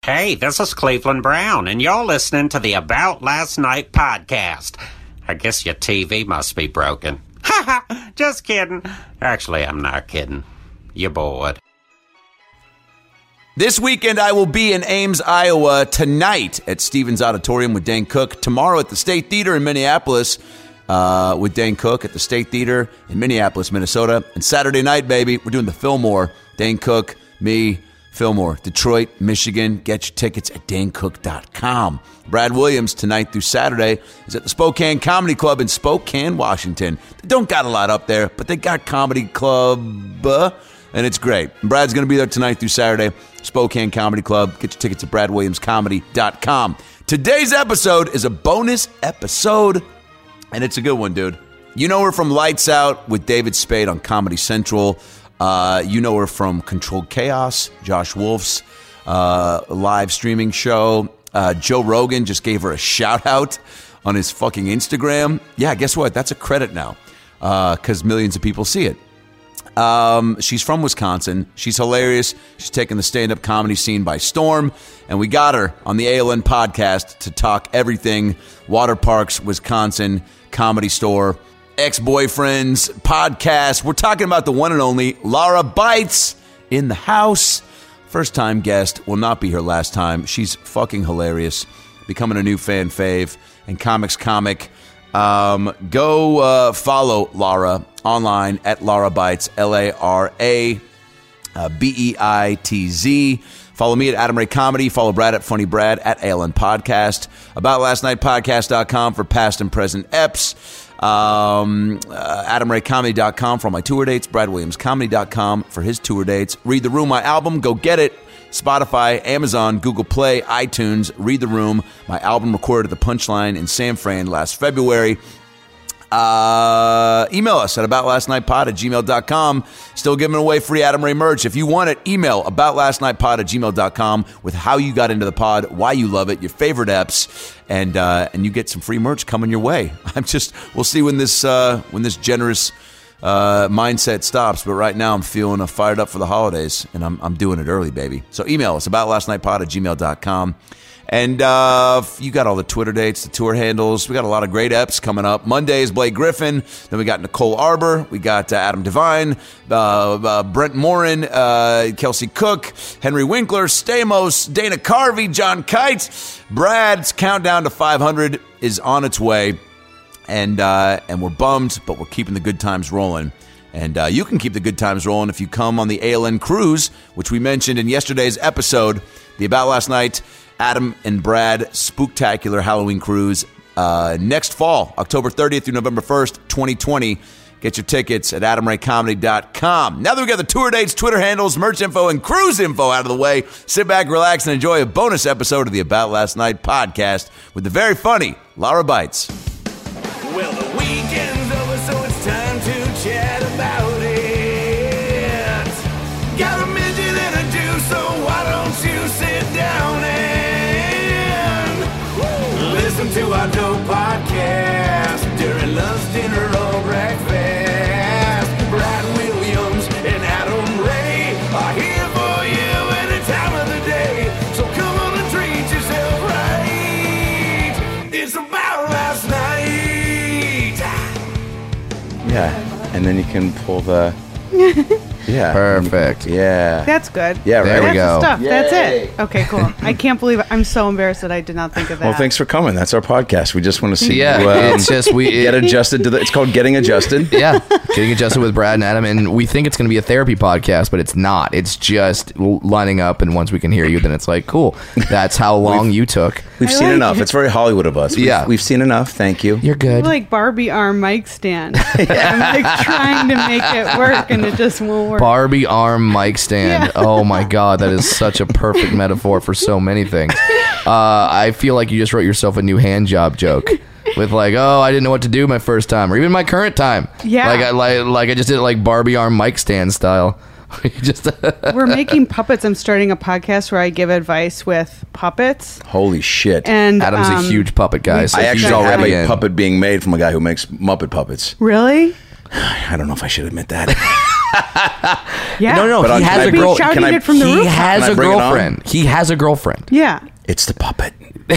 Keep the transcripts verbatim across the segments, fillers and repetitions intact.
Hey, this is Cleveland Brown, and you're listening to the About Last Night podcast. I guess your T V must be broken. Ha ha! Just kidding. Actually, I'm not kidding. You're bored. This weekend, I will be in Ames, Iowa. Tonight at Stevens Auditorium with Dane Cook. Tomorrow at the State Theater in Minneapolis uh, with Dane Cook at the State Theater in Minneapolis, Minnesota. And Saturday night, baby, we're doing the Fillmore. Dane Cook, me, Fillmore, Detroit, Michigan. Get your tickets at dane cook dot com. Brad Williams, tonight through Saturday, is at the Spokane Comedy Club in Spokane, Washington. They don't got a lot up there, but they got Comedy Club, uh, and it's great. And Brad's going to be there tonight through Saturday, Spokane Comedy Club. Get your tickets at brad williams comedy dot com. Today's episode is a bonus episode, and it's a good one, dude. You know her from Lights Out with David Spade on Comedy Central. Uh, you know her from Controlled Chaos, Josh Wolf's uh, live streaming show. Uh, Joe Rogan just gave her a shout out on his fucking Instagram. Yeah, guess what? That's a credit now because uh, millions of people see it. Um, she's from Wisconsin. She's hilarious. She's taken the stand-up comedy scene by storm. And we got her on the A L N podcast to talk everything water parks, Wisconsin, Comedy Store, ex-boyfriends, podcast. We're talking about the one and only Laura Bites in the house. First-time guest, will not be her last time. She's fucking hilarious, becoming a new fan fave and comics comic. Um, go uh, follow Laura online at Laura Bites, L A R A B E I T Z. Follow me at Adam Ray Comedy. Follow Brad at Funny Brad at A L N Podcast. About Last Night Podcast dot com for past and present eps. Um, uh, Adam Ray Comedy dot com for all my tour dates. Brad Williams Comedy dot com for his tour dates. Read the Room, my album. Go get it. Spotify, Amazon, Google Play, iTunes. Read the Room, my album recorded at the Punchline in San Fran last February. Uh, email us at about last night pod at gmail dot com. Still giving away free Adam Ray merch. If you want it, email about last night pod at gmail dot com with how you got into the pod, why you love it, your favorite eps, and uh, and you get some free merch coming your way. I'm just, we'll see when this uh, when this generous uh, mindset stops. But right now I'm feeling uh, fired up for the holidays, and I'm I'm doing it early, baby. So email us about last night pod at gmail dot com. And uh, you got all the Twitter dates, the tour handles. We got a lot of great eps coming up. Monday is Blake Griffin. Then we got Nicole Arbor. We got uh, Adam Devine, uh, uh, Brent Morin, uh, Kelsey Cook, Henry Winkler, Stamos, Dana Carvey, John Kite. Brad's countdown to five hundred is on its way. And, uh, and we're bummed, but we're keeping the good times rolling. And uh, you can keep the good times rolling if you come on the A L N cruise, which we mentioned in yesterday's episode, the About Last Night Adam and Brad Spooktacular Halloween Cruise uh, next fall, October thirtieth through November first, twenty twenty. Get your tickets at adam ray comedy dot com. Now that we got the tour dates, Twitter handles, merch info, and cruise info out of the way, sit back, relax, and enjoy a bonus episode of the About Last Night podcast with the very funny Laura Bites. Well, the weekend's over, so it's time to chat about it. Got a midget and a Jew, so why don't you sit down and listen to our dope podcast during lunch, dinner, or breakfast. Brad Williams and Adam Ray are here for you any time of the day. So come on and treat yourself right. It's About Last Night. Yeah, and then you can pull the... Yeah. Perfect. Yeah. That's good. Yeah, right. There we That's go. the stuff. Yay. That's it. Okay, cool. I can't believe it. I'm so embarrassed that I did not think of that. Well, thanks for coming. That's our podcast. We just want to see Yeah, you um, it's just we get adjusted to the... It's called Getting Adjusted. Yeah, getting adjusted with Brad and Adam, and we think it's going to be a therapy podcast, but it's not. It's just l- lining up, and once we can hear you, then it's like, cool. That's how long you took. We've I seen like enough. it. It's very Hollywood of us. We've, Yeah. We've seen enough. Thank you. You're good. like Barbie arm mic stand. I'm like trying to make it work, and it just won't work. Barbie arm mic stand. Yeah. Oh my God, that is such a perfect metaphor for so many things. Uh, I feel like you just wrote yourself a new hand job joke. With like, oh, I didn't know what to do my first time, or even my current time. Yeah. like I like, like I just did it like Barbie arm mic stand style. You just We're making puppets. I'm starting a podcast where I give advice with puppets. Holy shit. And Adam's um, a huge puppet guy, so I he's actually have already a in. puppet being made from a guy who makes Muppet puppets. Really? I don't know if I should admit that. Yeah. No, no, But he I- has can a I- girl. shouting can I- it from the he rooftop. has Can I a bring it on? girlfriend. He has a girlfriend. Yeah. It's the puppet.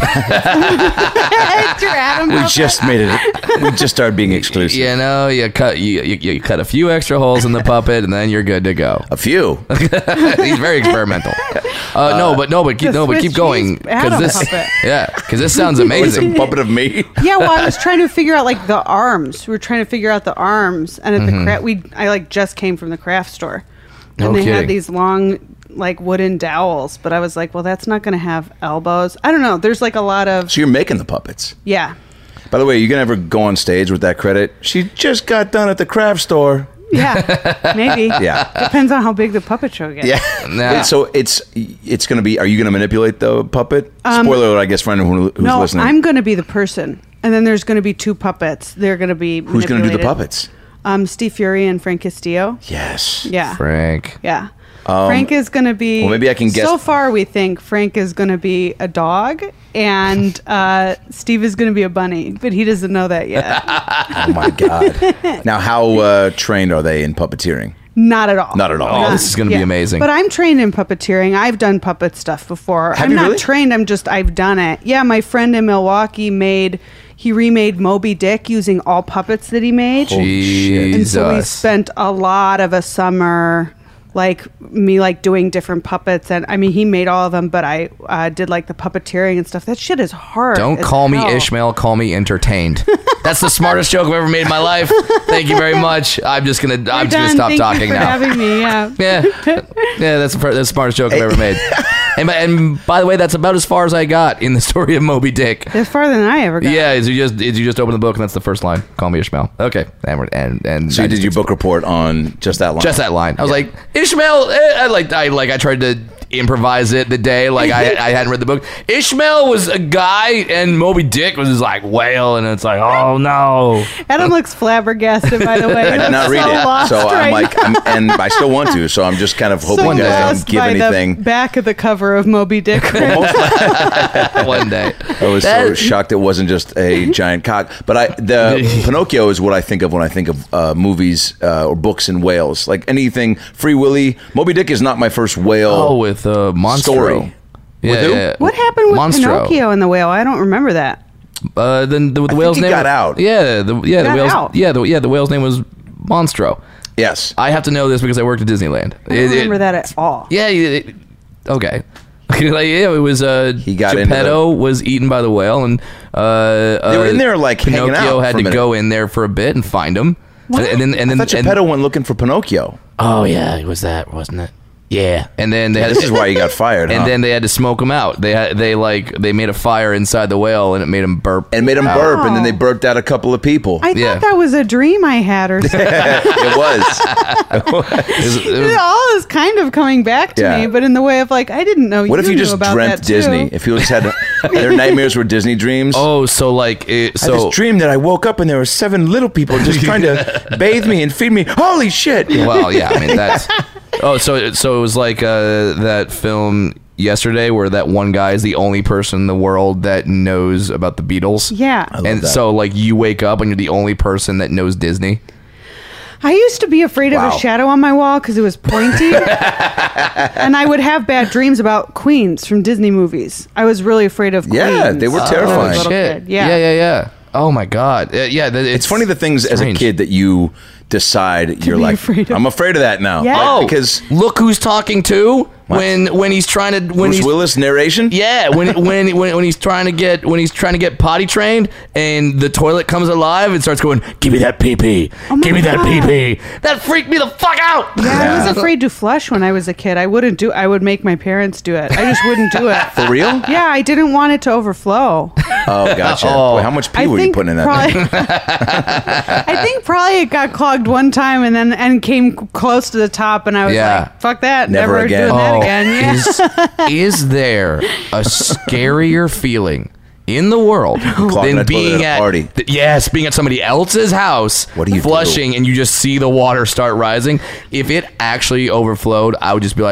It's your Adam We puppet. just made it. We just started being exclusive. You know, you cut you, you, you cut a few extra holes in the puppet, and then you're good to go. A few. He's very experimental. Uh, no, but no, but keep The no, but Swiss keep going cheese Adam this, puppet. yeah, because this sounds It's amazing. a puppet of me. Yeah, well, I was trying to figure out like the arms. We were trying to figure out the arms, and at the craft, we I like just came from the craft store, and No they kidding. had these long like wooden dowels. But I was like, well, that's not going to have elbows. I don't know. There's like a lot of So you're making the puppets. yeah, By the way, you gonna ever go on stage with that credit? She just got done at the craft store. yeah, maybe. Yeah. Depends on how big the puppet show gets. Yeah. Nah. Wait, so it's it's gonna be. Are you gonna manipulate the puppet? Spoiler alert, I guess, for anyone who- who's Um, No, listening. I'm going to be the person, and then there's going to be two puppets. They're going to be Who's gonna do the manipulated. puppets? Um, Steve Fury and Frank Castillo. Yes. Yeah. Frank. Yeah. Frank is going to be. well, maybe I can guess- So far, we think Frank is going to be a dog, and uh, Steve is going to be a bunny, but he doesn't know that yet. Oh my god. Now, how uh, trained are they in puppeteering? Not at all. Not at all. Oh, Not- this is gonna be amazing. But I'm trained in puppeteering. I've done puppet stuff before. Have I'm you not really? trained. I'm just I've done it. Yeah, my friend in Milwaukee made. He remade Moby Dick using all puppets that he made. Jesus. And so we spent a lot of a summer, like me, like doing different puppets. And I mean, he made all of them, but I uh, did like the puppeteering and stuff. That shit is hard. Don't as call me hell. Ishmael. Call me entertained. That's the smartest joke I've ever made in my life. Thank you very much. I'm just gonna. We're I'm just done. gonna stop Thank talking you for now. having me. Yeah. Yeah, yeah. That's the, fir- that's the smartest joke I've ever made. And, by- and by the way, that's about as far as I got in the story of Moby Dick. That's farther than I ever got. Yeah, is you just is you just open the book and that's the first line. Call me Ishmael. Okay, and we're- and and So I you did just- your book report on just that line? just that line. I was like Ishmael. eh, I like I like I tried to improvise it the day like I I hadn't read the book. Ishmael was a guy and Moby Dick was just like whale, and it's like oh no. Adam looks flabbergasted, by the way. I did not read so it, lost so I'm right like, now. I'm, and I still want to. So I'm just kind of hoping so you guys lost don't give by anything. the back of the cover of Moby Dick. One day. I was so That- shocked it wasn't just a giant cock. But I, the Pinocchio is what I think of when I think of uh, movies uh, or books in Wales. Like anything, Free Willy, Moby Dick is not my first whale. Oh, with uh, Monstro. Story. Yeah, With who? yeah. What happened with Monstro. Pinocchio and the whale? I don't remember that. Uh, then the, the think whale's he name got out. Yeah, the yeah the Got whale's out. yeah the yeah the whale's name was Monstro. Yes. I have to know this because I worked at Disneyland. I don't remember that at all. Yeah. It, okay. like, yeah, it was uh, He got into Geppetto was eaten by the whale, and uh, They were uh, in there, like, hanging Pinocchio out had for a to minute. go in there for a bit and find him. And, and then and I then thought and- Geppetto went looking for Pinocchio. oh yeah, it was that, wasn't it? Yeah. And then they had This is why he got fired, and huh? then they had to smoke him out. They had they like they made a fire inside the whale and it made him burp. and made him out. burp, and then they burped out a couple of people. I Yeah. thought that was a dream I had or something. It was. It was- it was- It all is kind of coming back to Yeah. me, but in the way of like, I didn't know What if you knew just about dreamt that too. Disney? If you just had their nightmares were Disney dreams. oh, so like it, I had so this dream that I woke up and there were seven little people just trying to bathe me and feed me. Holy shit! well, yeah, I mean that's. Oh, so so it was like uh, that film yesterday where that one guy is the only person in the world that knows about the Beatles. Yeah. love and that. so like you wake up and you're the only person that knows Disney. I used to be afraid Wow. of a shadow on my wall because it was pointy. And I would have bad dreams about queens from Disney movies. I was really afraid of queens. Yeah, they were when I was terrifying. a little kid. Yeah. yeah, yeah, yeah. Oh my god, Uh, yeah. th- It's, It's funny the things as a strange. kid that you decide you're be like, afraid of. I'm afraid of that now. Yeah. Like, Oh, because look who's talking to when when he's trying to when Bruce he's Willis narration. yeah when when when when he's trying to get when he's trying to get potty trained and the toilet comes alive and starts going, give me that pee pee, Oh my give me that God. pee pee. That freaked me the fuck out. Yeah, I was afraid to flush when I was a kid. I wouldn't do. I would make my parents do it. I just wouldn't do it. For real? Yeah, I didn't want it to overflow. Oh, gotcha. Oh. Boy, how much pee I were you think putting in that? probably, I think probably it got clogged one time and then and came close to the top, and I was Yeah. like, "Fuck that! Never Never, again. doing that Oh, again." Yeah. is, is there a scarier feeling in the world Clogging than a toilet being at a at party. th- yes, being at somebody else's house, What do you flushing, and you just see the water start rising? If it actually overflowed, I would just be like,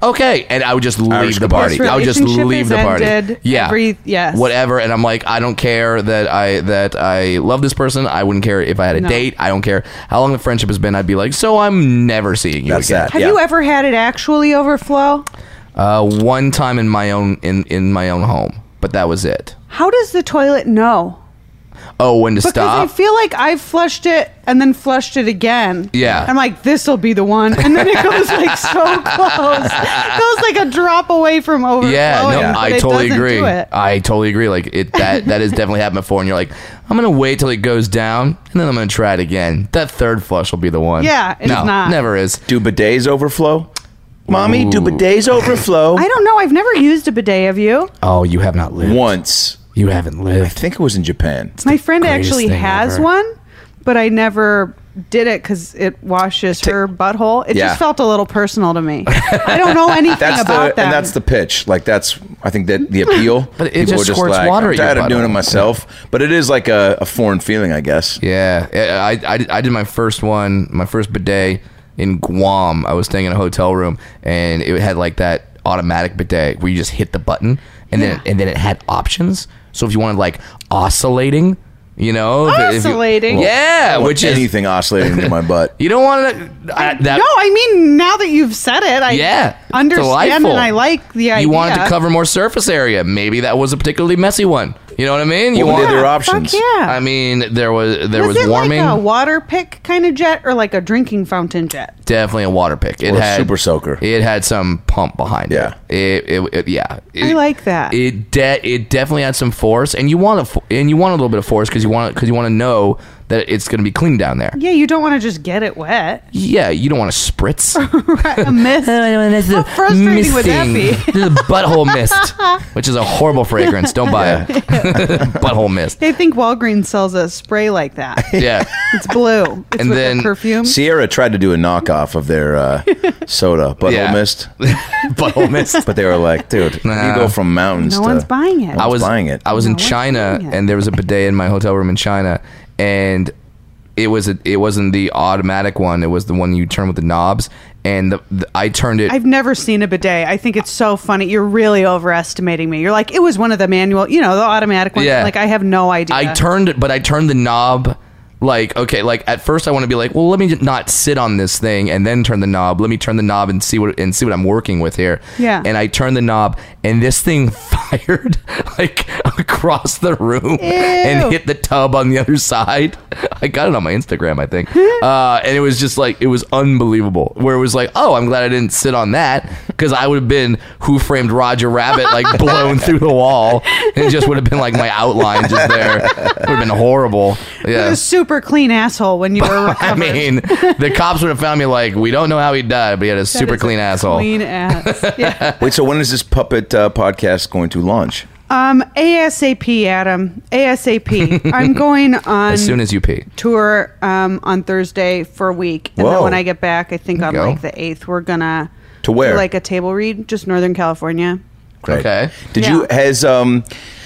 okay, and I would just leave the party. This I would just relationship leave has the party. ended Yeah, every- yes. whatever. And I'm like, I don't care that I that I love this person. I wouldn't care if I had a No. date. I don't care how long the friendship has been. I'd be like, so I'm never seeing you That's again. that. Have Yeah. you ever had it actually overflow? Uh, one time in my own in in my own home, but that was it. How does the toilet know? Oh, when to Because stop? I feel like I've flushed it and then flushed it again. Yeah. I'm like, this will be the one. And then it goes like so close. It goes like a drop away from overflowing. Yeah, no, but I it totally doesn't agree. do it. I totally agree. Like it that that has definitely happened before, and you're like, I'm gonna wait till it goes down, and then I'm gonna try it again. That third flush will be the one. Yeah, it's no, not. never is. Do bidets overflow? Mommy, do Ooh. bidets overflow? I don't know. I've never used a bidet. Have you? Oh, you have not lived. Once. You haven't I lived. think it was in Japan. My friend greatest actually thing has ever. one, but I never did it because it washes her butthole. It Yeah. just felt a little personal to me. I don't know anything That's about the them. and that's the pitch. Like that's I think that the appeal. But it People just are squirts like, water I'm at your tired of doing it butthole. myself, but it is like a, a foreign feeling, I guess. Yeah, I, I, I did my first one, my first bidet in Guam. I was staying in a hotel room, and it had like that automatic bidet where you just hit the button, and then and then it had options. So if you wanted like oscillating, you know, if- if you- Oscillating? yeah, Well, which is anything oscillating near my butt. you don't want to. Uh, that, no, I mean, now that you've said it, I Yeah, understand delightful. and I like the idea. you wanted to cover more surface area. Maybe that was a particularly messy one. You know what I mean? You What were want. the other Fuck options? yeah. I mean, there was there was, was, it warming. like a water pick kind of jet or like a drinking fountain jet? Definitely a water pick. It Or a had super soaker. It had some pump behind Yeah. it. It, it, it yeah. It, I like that. It de- it definitely had some force, and you want a fo- and you want a little bit of force because you want because you want to know that it's going to be clean down there. Yeah, you don't want to just get it wet. Yeah, you don't want to spritz. A mist. How frustrating would that be? This is a butthole mist, which is a horrible fragrance. Don't buy it. Butthole mist. I think Walgreens sells a spray like that. Yeah. It's blue. It's And with then- the perfume. Sierra tried to do a knockoff of their uh, soda, butthole Yeah. mist, Butthole mist. but they were like, "Dude, you Nah. go from mountains No to one's buying it. No I one's was buying it." I was No in one's China, buying it. and there was a bidet in my hotel room in China, and it was a, it wasn't the automatic one. It was the one you turn with the knobs, and the, the, I turned it. I've never seen a bidet. I think it's so funny. You're really overestimating me. You're like, it was one of the manual, you know, the automatic ones. Yeah. Like, I have no idea. I turned it, but I turned the knob. Like, okay, like at first I want to be like, well, let me just not sit on this thing and then turn the knob. Let me turn the knob and see what and see what I'm working with here. Yeah. And I turned the knob, and this thing fired like across the room and hit the tub on the other side. I got it on my Instagram, I think. uh, and it was just like it was unbelievable. Where it was like, oh, I'm glad I didn't sit on that because I would have been Who Framed Roger Rabbit, like blown through the wall. It just would have been like my outline just there. It would have been horrible. You're Yeah. a super clean asshole when you were I recovered. mean, the cops would have found me like, we don't know how he died, but he had a That super is clean a asshole. Clean ass. Yeah. Wait, so when is this puppet uh, podcast going to launch? Um, ASAP, Adam. ASAP. I'm going on As soon as you pee. tour um, on Thursday for a week. And then Whoa. when I get back, I think There on you go. like the eighth, we're going to To where? do like a table read, just Northern California. Great. Okay. Did Yeah. you has um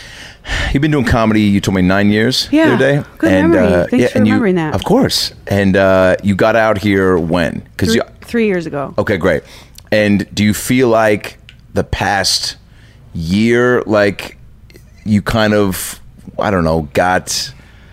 you've been doing comedy? You told me nine years Yeah. the other day. Good memory. Thanks for and you- remembering that. Of course. And uh, you got out here when? Because Three, you. three years ago. Okay, great. And do you feel like the past year, like you kind of, I don't know, got?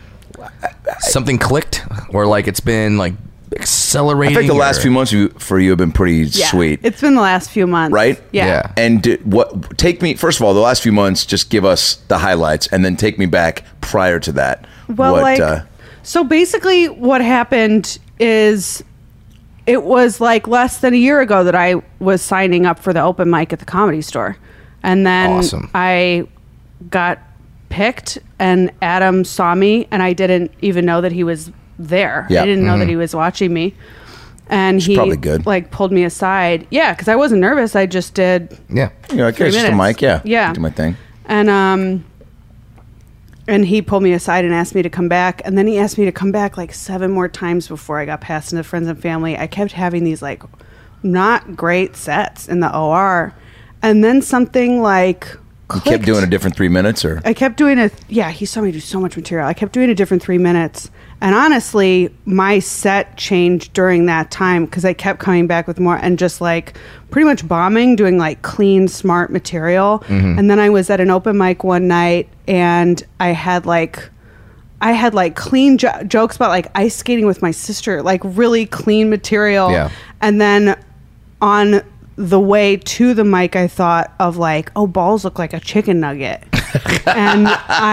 Something clicked, or like it's been like I accelerating. think the last or- few months you- for you have been pretty Yeah. sweet. It's been the last few months. Right? Yeah. Yeah. And did, what? Take me first of all. The last few months, just give us the highlights, and then take me back prior to that. Well, what, like, uh, so basically what happened is it was like less than a year ago that I was signing up for the open mic at the Comedy Store. And then Awesome. I got picked and Adam saw me and I didn't even know that he was there. Yeah. I didn't know Mm-hmm. that he was watching me. And he probably good. like pulled me aside. Yeah, because I wasn't nervous. I just did Yeah. you know, like, three it's just a minutes. mic, yeah, Yeah. do my thing. And um and he pulled me aside and asked me to come back. And then he asked me to come back like seven more times before I got passed into friends and family. I kept having these like not great sets in the O R. And then something like You kept doing a different three minutes, or I kept doing a yeah. He saw me do so much material. I kept doing a different three minutes, and honestly, my set changed during that time because I kept coming back with more and just like pretty much bombing, doing like clean, smart material. Mm-hmm. And then I was at an open mic one night, and I had like. I had like clean jo- jokes about like ice skating with my sister, like really clean material. Yeah. And then on the way to the mic, I thought of like, oh, balls look like a chicken nugget. and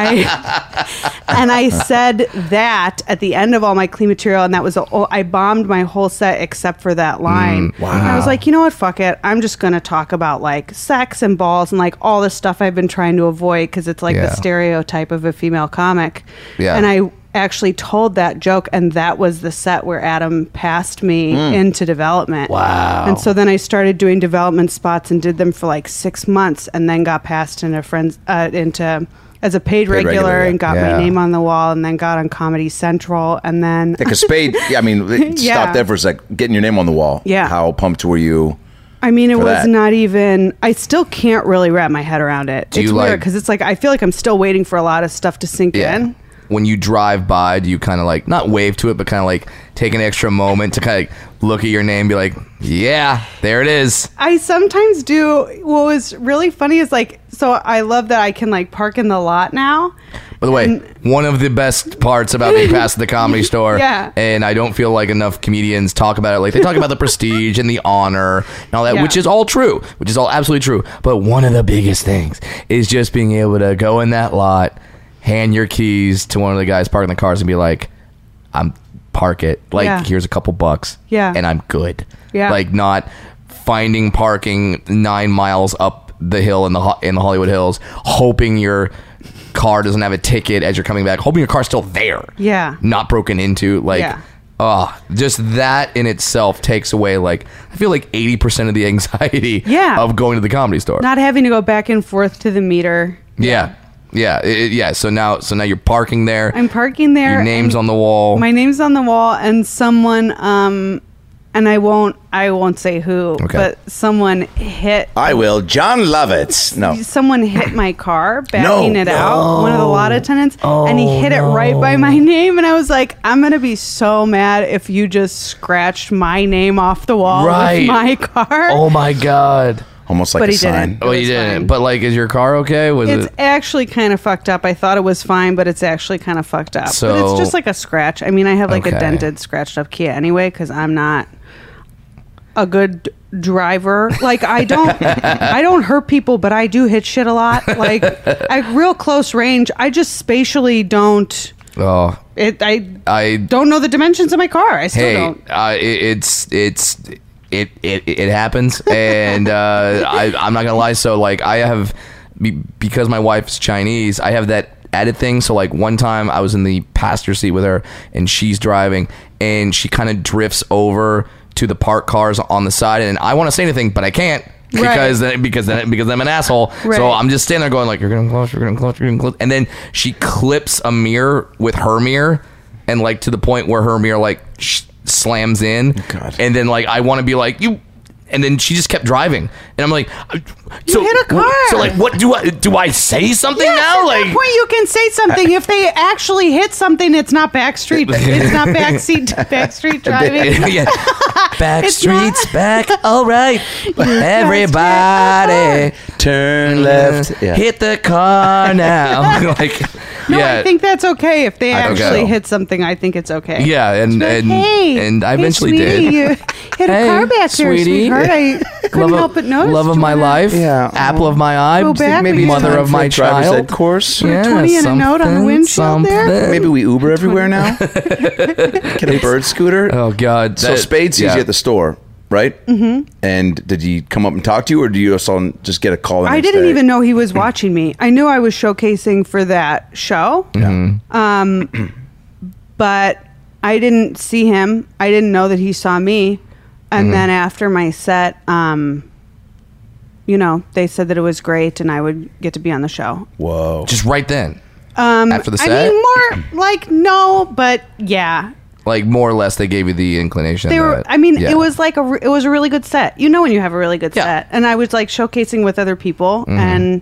I and I said that at the end of all my clean material, and that was a, oh, I bombed my whole set except for that line. Mm, wow. And I was like, you know what, fuck it, I'm just gonna talk about like sex and balls and like all the stuff I've been trying to avoid because it's like Yeah. the stereotype of a female comic. Yeah. And I actually told that joke, and that was the set where Adam passed me into development. Wow. And so then I started doing development spots and did them for like six months, and then got passed into friends uh, into as a paid, regular, regular, yeah. and got Yeah. my name on the wall, and then got on Comedy Central, and then like a spade? Yeah, I mean, it Yeah. stop there for a sec. Getting your name on the wall. Yeah. How pumped were you? I mean, it for was that. not even. I still can't really wrap my head around it. Do it's you weird like- because it's like I feel like I'm still waiting for a lot of stuff to sink Yeah. in. When you drive by, do you kind of like not wave to it, but kind of like take an extra moment to kind of look at your name and be like, yeah, there it is. I sometimes do. What was really funny is like, so I love that I can like park in the lot now. By the way, And- one of the best parts about being past the Comedy Store, Yeah. and I don't feel like enough comedians talk about it. Like they talk about the prestige and the honor and all that, Yeah. which is all true, which is all absolutely true. But one of the biggest things is just being able to go in that lot, hand your keys to one of the guys parking the cars, and be like, "I'm park it. Like Yeah. here's a couple bucks, Yeah. and I'm good." Yeah. Like not finding parking nine miles up the hill in the Ho- in the Hollywood Hills, hoping your car doesn't have a ticket as you're coming back, hoping your car's still there, Yeah. not broken into. Like, Yeah. oh, just that in itself takes away like I feel like eighty percent of the anxiety Yeah. of going to the Comedy Store. Not having to go back and forth to the meter. yeah, yeah, it- it- yeah. So now, so now you're parking there. I'm parking there. Your name's and on the wall. My name's on the wall, and someone, um, and I won't, I won't say who, Okay. but someone hit. I will. John Lovitz. No. Someone hit my car, backing No. it out. One of the lot attendants, and he hit it right by my name. And I was like, "I'm gonna be so mad if you just scratched my name off the wall Right. with my car." Oh my god. Almost like But a he sign. didn't. Oh, It you was didn't. fine. But like, is your car okay? Was It's it? actually kind of fucked up. I thought it was fine, but it's actually kind of fucked up. but So- it's just like a scratch. I mean, I have like Okay. a dented, scratched up Kia anyway because I'm not a good driver. Like I don't, I don't hurt people, but I do hit shit a lot. Like at real close range, I just spatially don't. Oh, It. I I don't know the dimensions of my car. I still hey, don't. uh, it, it's it's it it it happens, and uh, I I'm not gonna lie. So like I have be- because my wife's Chinese, I have that added thing. So like one time I was in the passenger seat with her, and she's driving, and she kind of drifts over to the parked cars on the side, and I want to say anything, but I can't. Because then, because then, because I'm an asshole. Right. So I'm just standing there going like, "You're gonna close, you're gonna close, you're gonna close," and then she clips a mirror with her mirror, and like to the point where her mirror like sh- slams in, God. and then like I want to be like you, and then she just kept driving, and I'm like, so, hit a car. So like, what do I do? I say something Yes, now? at Like, that point you can say something. If they actually hit something, it's not backstreet. It's not backseat, backstreet driving. yeah, back It's streets not- back. All right, everybody. Turn left. Yeah. Hit the car now. like, No, yeah, I think that's okay. If they I think actually so. hit something, I think it's okay. yeah, and Like, and hey, and I hey, eventually sweetie, did. You hit a Hey, car back there, sweetie. sweetheart. I couldn't Love help of, but notice. love of Do you my wanna- life, Yeah. apple of my eye, Go back Maybe with mother you. of my driver's child. ed course. Yeah, twenty and a note on the something, windshield there? something. Maybe we Uber everywhere now. Get a bird scooter. Oh God! So that- Spade sees yeah. you at the store, right? Mm-hmm. And did he come up and talk to you, or do you also just get a call? The I next didn't day? even know he was watching me. I knew I was showcasing for that show. Mm-hmm. Um, but I didn't see him. I didn't know that he saw me. And Mm-hmm. then after my set, um, you know, they said that it was great and I would get to be on the show. Whoa. just right then, Um, After the I set? mean, more like no, but yeah. like more or less, they gave you the inclination. They were. that- I mean, yeah. it was like a. re- It was a really good set. You know when you have a really good Yeah. set, and I was like showcasing with other people, Mm-hmm. and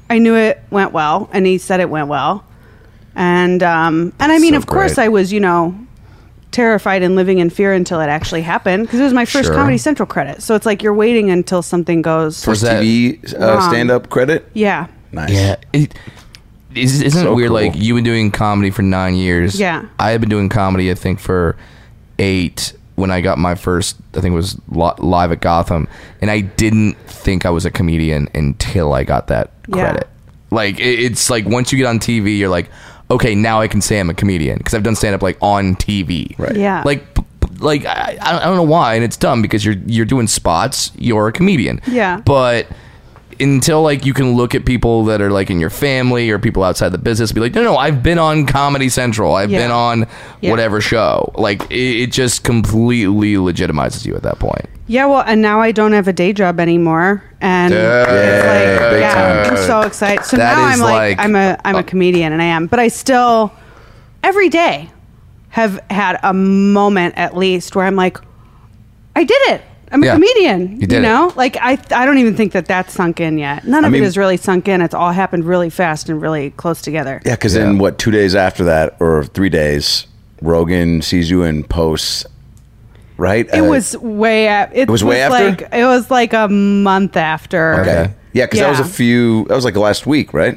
I knew it went well, and he said it went well. And um, and I mean, So of course, great. I was, you know, terrified and living in fear until it actually happened because it was my first Sure. Comedy Central credit. So it's like you're waiting until something goes. First that- T V uh, Wrong. stand-up credit. Yeah. Nice. Yeah. It, is, isn't So it weird? cool. Like, you've been doing comedy for nine years. Yeah. I had been doing comedy, I think, for eight when I got my first, I think it was li- live at Gotham. And I didn't think I was a comedian until I got that Yeah. credit. Like, it, it's like once you get on T V, you're like, okay, now I can say I'm a comedian because I've done stand up like on T V. Right. Yeah. Like, p- p- like I, I don't know why, and it's dumb because you're you're doing spots. You're a comedian. Yeah. But until like you can look at people that are like in your family or people outside the business, and be like, no, no, I've been on Comedy Central. I've Yeah. been on Yeah. whatever show. Like it, it just completely legitimizes you at that point. Yeah, well, and now I don't have a day job anymore, and it's Yay, like, big yeah, time. I'm so excited. So That now is I'm like, like- I'm a, I'm a comedian, and I am, but I still, every day, have had a moment at least where I'm like, I did it. I'm a Yeah, comedian. you did it. know, like I, I don't even think that that's sunk in yet. None of mean- it is really sunk in. It's all happened really fast and really close together. Yeah, because Yeah. then what? Two days after that, or three days, Rogan sees you and posts. Right. It was way. a- It, was way after? Like, it was like a month after. Okay. Yeah, because that was a Yeah. few. That was like last week, right?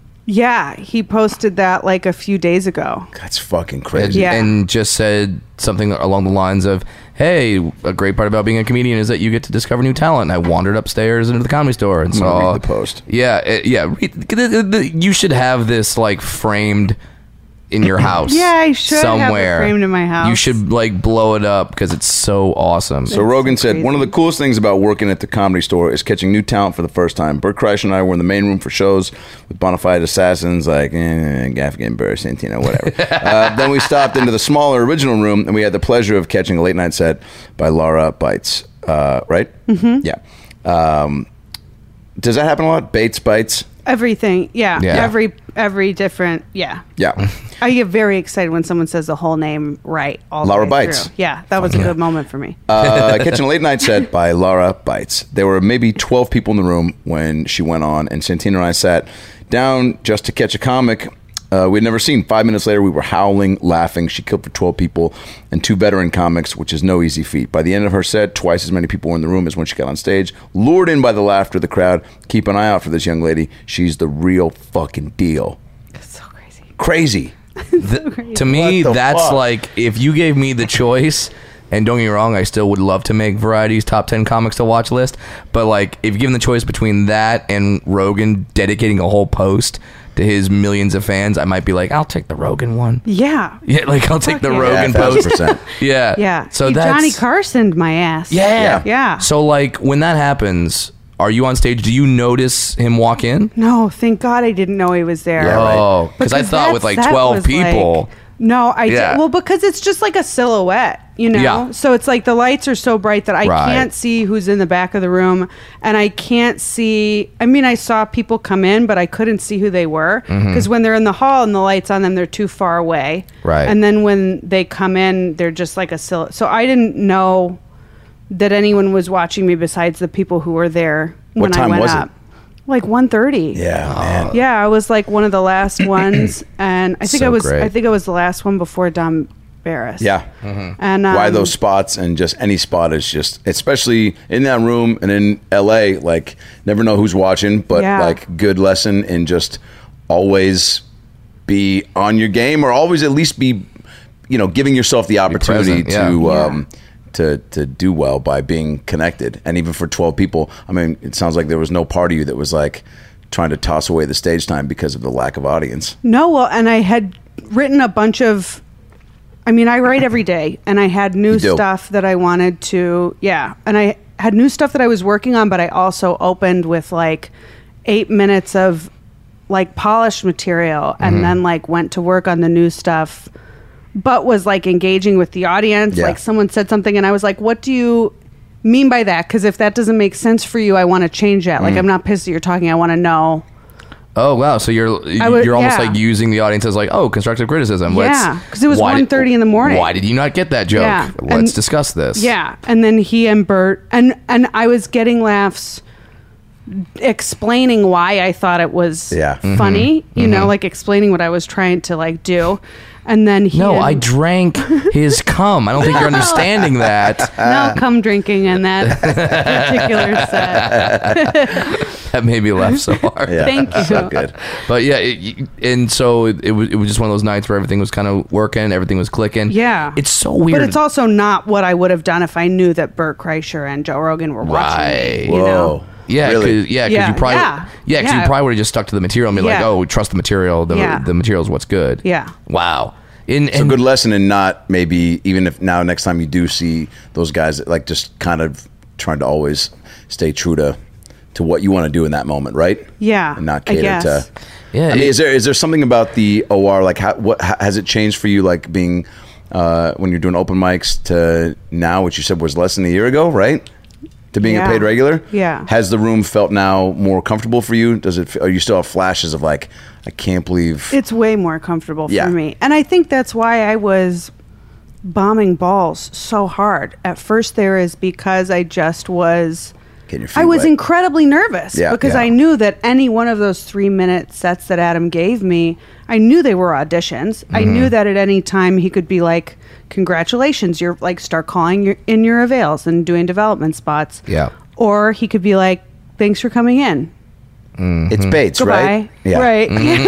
Yeah, he posted that like a few days ago. That's fucking And, crazy. Yeah. and just said something along the lines of, hey, a great part about being a comedian is that you get to discover new talent. And I wandered upstairs into the Comedy Store and I'm gonna saw read the post. Yeah, it- yeah. read- You should have this like framed in your house. Yeah, I should have it somewhere. framed in my house. You should like blow it up because it's so awesome. So Rogan so said, one of the crazy. coolest things about working at the Comedy Store is catching new talent for the first time. Bert Kreischer and I were in the main room for shows with bona fide assassins like eh, Gaffigan, Burr, Santino, whatever. uh, then we stopped into the smaller original room, and we had the pleasure of catching a late night set by Laura Bites. Uh, right? Mm-hmm. Yeah. Um, does that happen a lot? Bates, Bites? Everything, yeah. Yeah. Every every different, yeah. Yeah. I get very excited when someone says the whole name right. All the Laura way Bites. through. Yeah, that was a good moment for me. uh, catching a late night set by Laura Bites. There were maybe twelve people in the room when she went on, and Santino and I sat down just to catch a comic uh, we'd never seen. Five minutes later, we were howling, laughing. She killed for twelve people and two veteran comics, which is no easy feat. By the end of her set, twice as many people were in the room as when she got on stage. Lured in by the laughter of the crowd. Keep an eye out for this young lady. She's the real fucking deal. It's so crazy. Crazy. Th- to me, What the that's fuck? like if you gave me the choice. And don't get me wrong, I still would love to make Variety's top ten comics to watch list. But like, if given the choice between that and Rogan dedicating a whole post to his millions of fans, I might be like, I'll take the Rogan one. Yeah. Yeah, like I'll take Fuck the yeah. Rogan Yeah, post. thousand percent. Yeah, Yeah. So You that's Johnny Carson'd my ass. Yeah. Yeah. So like, when that happens, are you on stage? Do you notice him walk in? No, thank God I didn't know he was there. Yeah, right. Oh, because I thought with like that's- that twelve was people. like- no, I Yeah. did. Well, because it's just like a silhouette, you know? Yeah. So it's like the lights are so bright that I Right. can't see who's in the back of the room. And I can't see. I mean, I saw people come in, but I couldn't see who they were. Because when they're in the hall and the lights on them, they're too far away. Right. And then when they come in, they're just like a silhouette. So I didn't know that anyone was watching me besides the people who were there when What time I went was it? up. Like one thirty. Yeah, man. Yeah, I was like one of the last ones, and I think So I was. great. I think I was the last one before Don Barris. Yeah. and um, Why those spots and just any spot is just, especially in that room and in L A, like never know who's watching, but Yeah. like good lesson in just always be on your game or always at least be, you know, giving yourself the opportunity present, yeah. to, Yeah. um, to, to do well by being connected. And even for twelve people, I mean, it sounds like there was no part of you that was like trying to toss away the stage time because of the lack of audience. No, well, and I had written a bunch of. I mean, I write every day, and I had new You do. stuff that I wanted to. Yeah, and I had new stuff that I was working on, but I also opened with like eight minutes of like polished material, and then like went to work on the new stuff. But was like engaging with the audience. Yeah. Like someone said something, and I was like, "What do you mean by that? Because if that doesn't make sense for you, I want to change that. Mm. Like I'm not pissed that you're talking. I want to know." Oh wow! So you're I would- you're almost yeah. like using the audience as like, oh, constructive criticism. Let's- Yeah, 'cause it was why one thirty did- in the morning. Why did you not get that joke? Yeah, Let's and- discuss this. Yeah, and then he and Bert and and I was getting laughs explaining why I thought it was Yeah. Mhm. funny, you know, like explaining what I was trying to like do. And then he No, and- I drank his cum. I don't think you're understanding that. no cum drinking in that particular set. That made me laugh so hard. Yeah, Thank you. So good. But yeah, it, and so it, it was it was just one of those nights where everything was kind of working, everything was clicking. Yeah. It's so weird. But it's also not what I would have done if I knew that Bert Kreischer and Joe Rogan were watching Right. me. You know? Whoa. Yeah, Really? cause, yeah, because Yeah, you probably, yeah, yeah, because yeah. you probably would have just stuck to the material and be like, Yeah. "Oh, trust the material. The Yeah. the material is what's good." Yeah. Wow. In, It's a good lesson in not maybe even if now next time you do see those guys like just kind of trying to always stay true to to what you want to do in that moment, right? Yeah, and not I cater guess. to. Yeah, I mean, it- is there is there something about the O R like how, what ha- has it changed for you like being uh, when you're doing open mics to now, which you said was less than a year ago, right? To being Yeah. a paid regular, Yeah. Has the room felt now more comfortable for you? Does it? Are you still have flashes of like, I can't believe? It's way more comfortable Yeah. for me. And I think that's why I was bombing balls so hard. At first there is because I just was Getting your feet I was wet. incredibly nervous Yeah, because yeah. I knew that any one of those three minute sets that Adam gave me, I knew they were auditions. I Mm-hmm. knew that at any time he could be like, congratulations, you're like, start calling your, in your avails and doing development spots. Yeah. Or he could be like, thanks for coming in. It's Bates, Goodbye. right? Yeah. Right.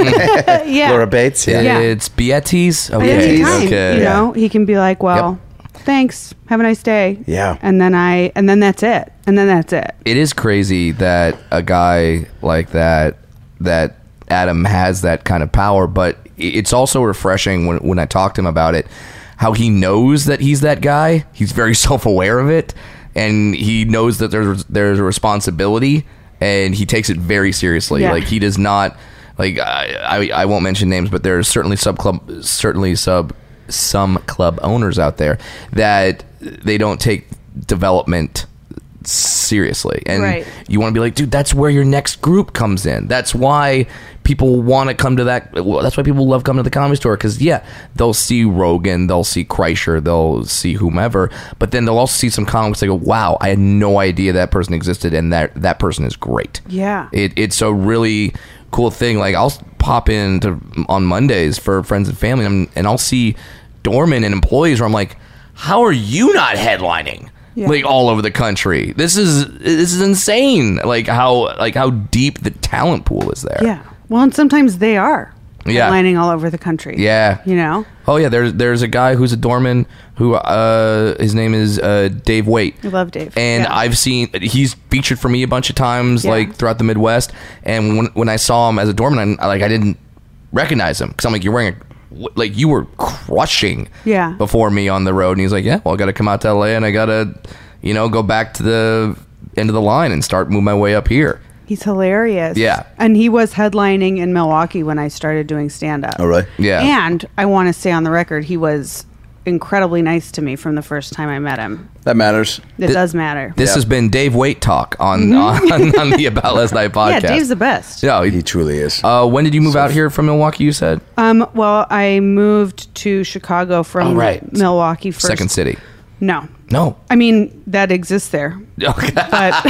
yeah. Laura Bates. Yeah. Yeah. It's Beaties. At Okay. any time, Okay. you know, he can be like, well, thanks, have a nice day. Yeah. And then I, and then that's it. And then that's it. It is crazy that a guy like that, that Adam has that kind of power, but it's also refreshing when, when I talk to him about it, how he knows that he's that guy. He's very self-aware of it, and he knows that there's there's a responsibility, and he takes it very seriously. Yeah. Like he does not, like I, I I won't mention names, but there's certainly sub club certainly sub some club owners out there that they don't take development seriously, and Right. you want to be like, dude, that's where your next group comes in. That's why people want to come to that. Well, that's why people love coming to the Comedy Store, because yeah, they'll see Rogan, they'll see Kreischer, they'll see whomever, but then they'll also see some comics. They go, wow, I had no idea that person existed, and that that person is great. Yeah. it, it's a really cool thing. Like I'll pop in to, on Mondays for friends and family, and, and I'll see doormen and employees where I'm like, how are you not headlining? Yeah. Like all over the country. This is this is insane. Like how like how deep the talent pool is there. Yeah. Well, and sometimes they are Yeah. lining all over the country. Yeah. You know? Oh yeah. There's there's a guy who's a doorman who uh his name is uh Dave Waite. I love Dave. And Yeah. I've seen he's featured for me a bunch of times, Yeah. like throughout the Midwest. And when when I saw him as a doorman, I, like I didn't recognize him because I'm like, you're wearing a like you were crushing Yeah. before me on the road. And he's like, yeah, well, I got to come out to L A and I got to, you know, go back to the end of the line and start moving my way up here. He's hilarious. Yeah. And he was headlining in Milwaukee when I started doing stand up. Oh, really? Yeah. And I want to say on the record, he was incredibly nice to me from the first time I met him. That matters. It Th- does matter. This Yeah. has been Dave Waite talk on on, on the About Last Night podcast. Yeah, Dave's the best. Yeah. He truly is. Uh, when did you move out here from Milwaukee? You said Um, well, I moved to Chicago from Oh, right. Milwaukee first. Second City. No. No. I mean, that exists there. Okay. But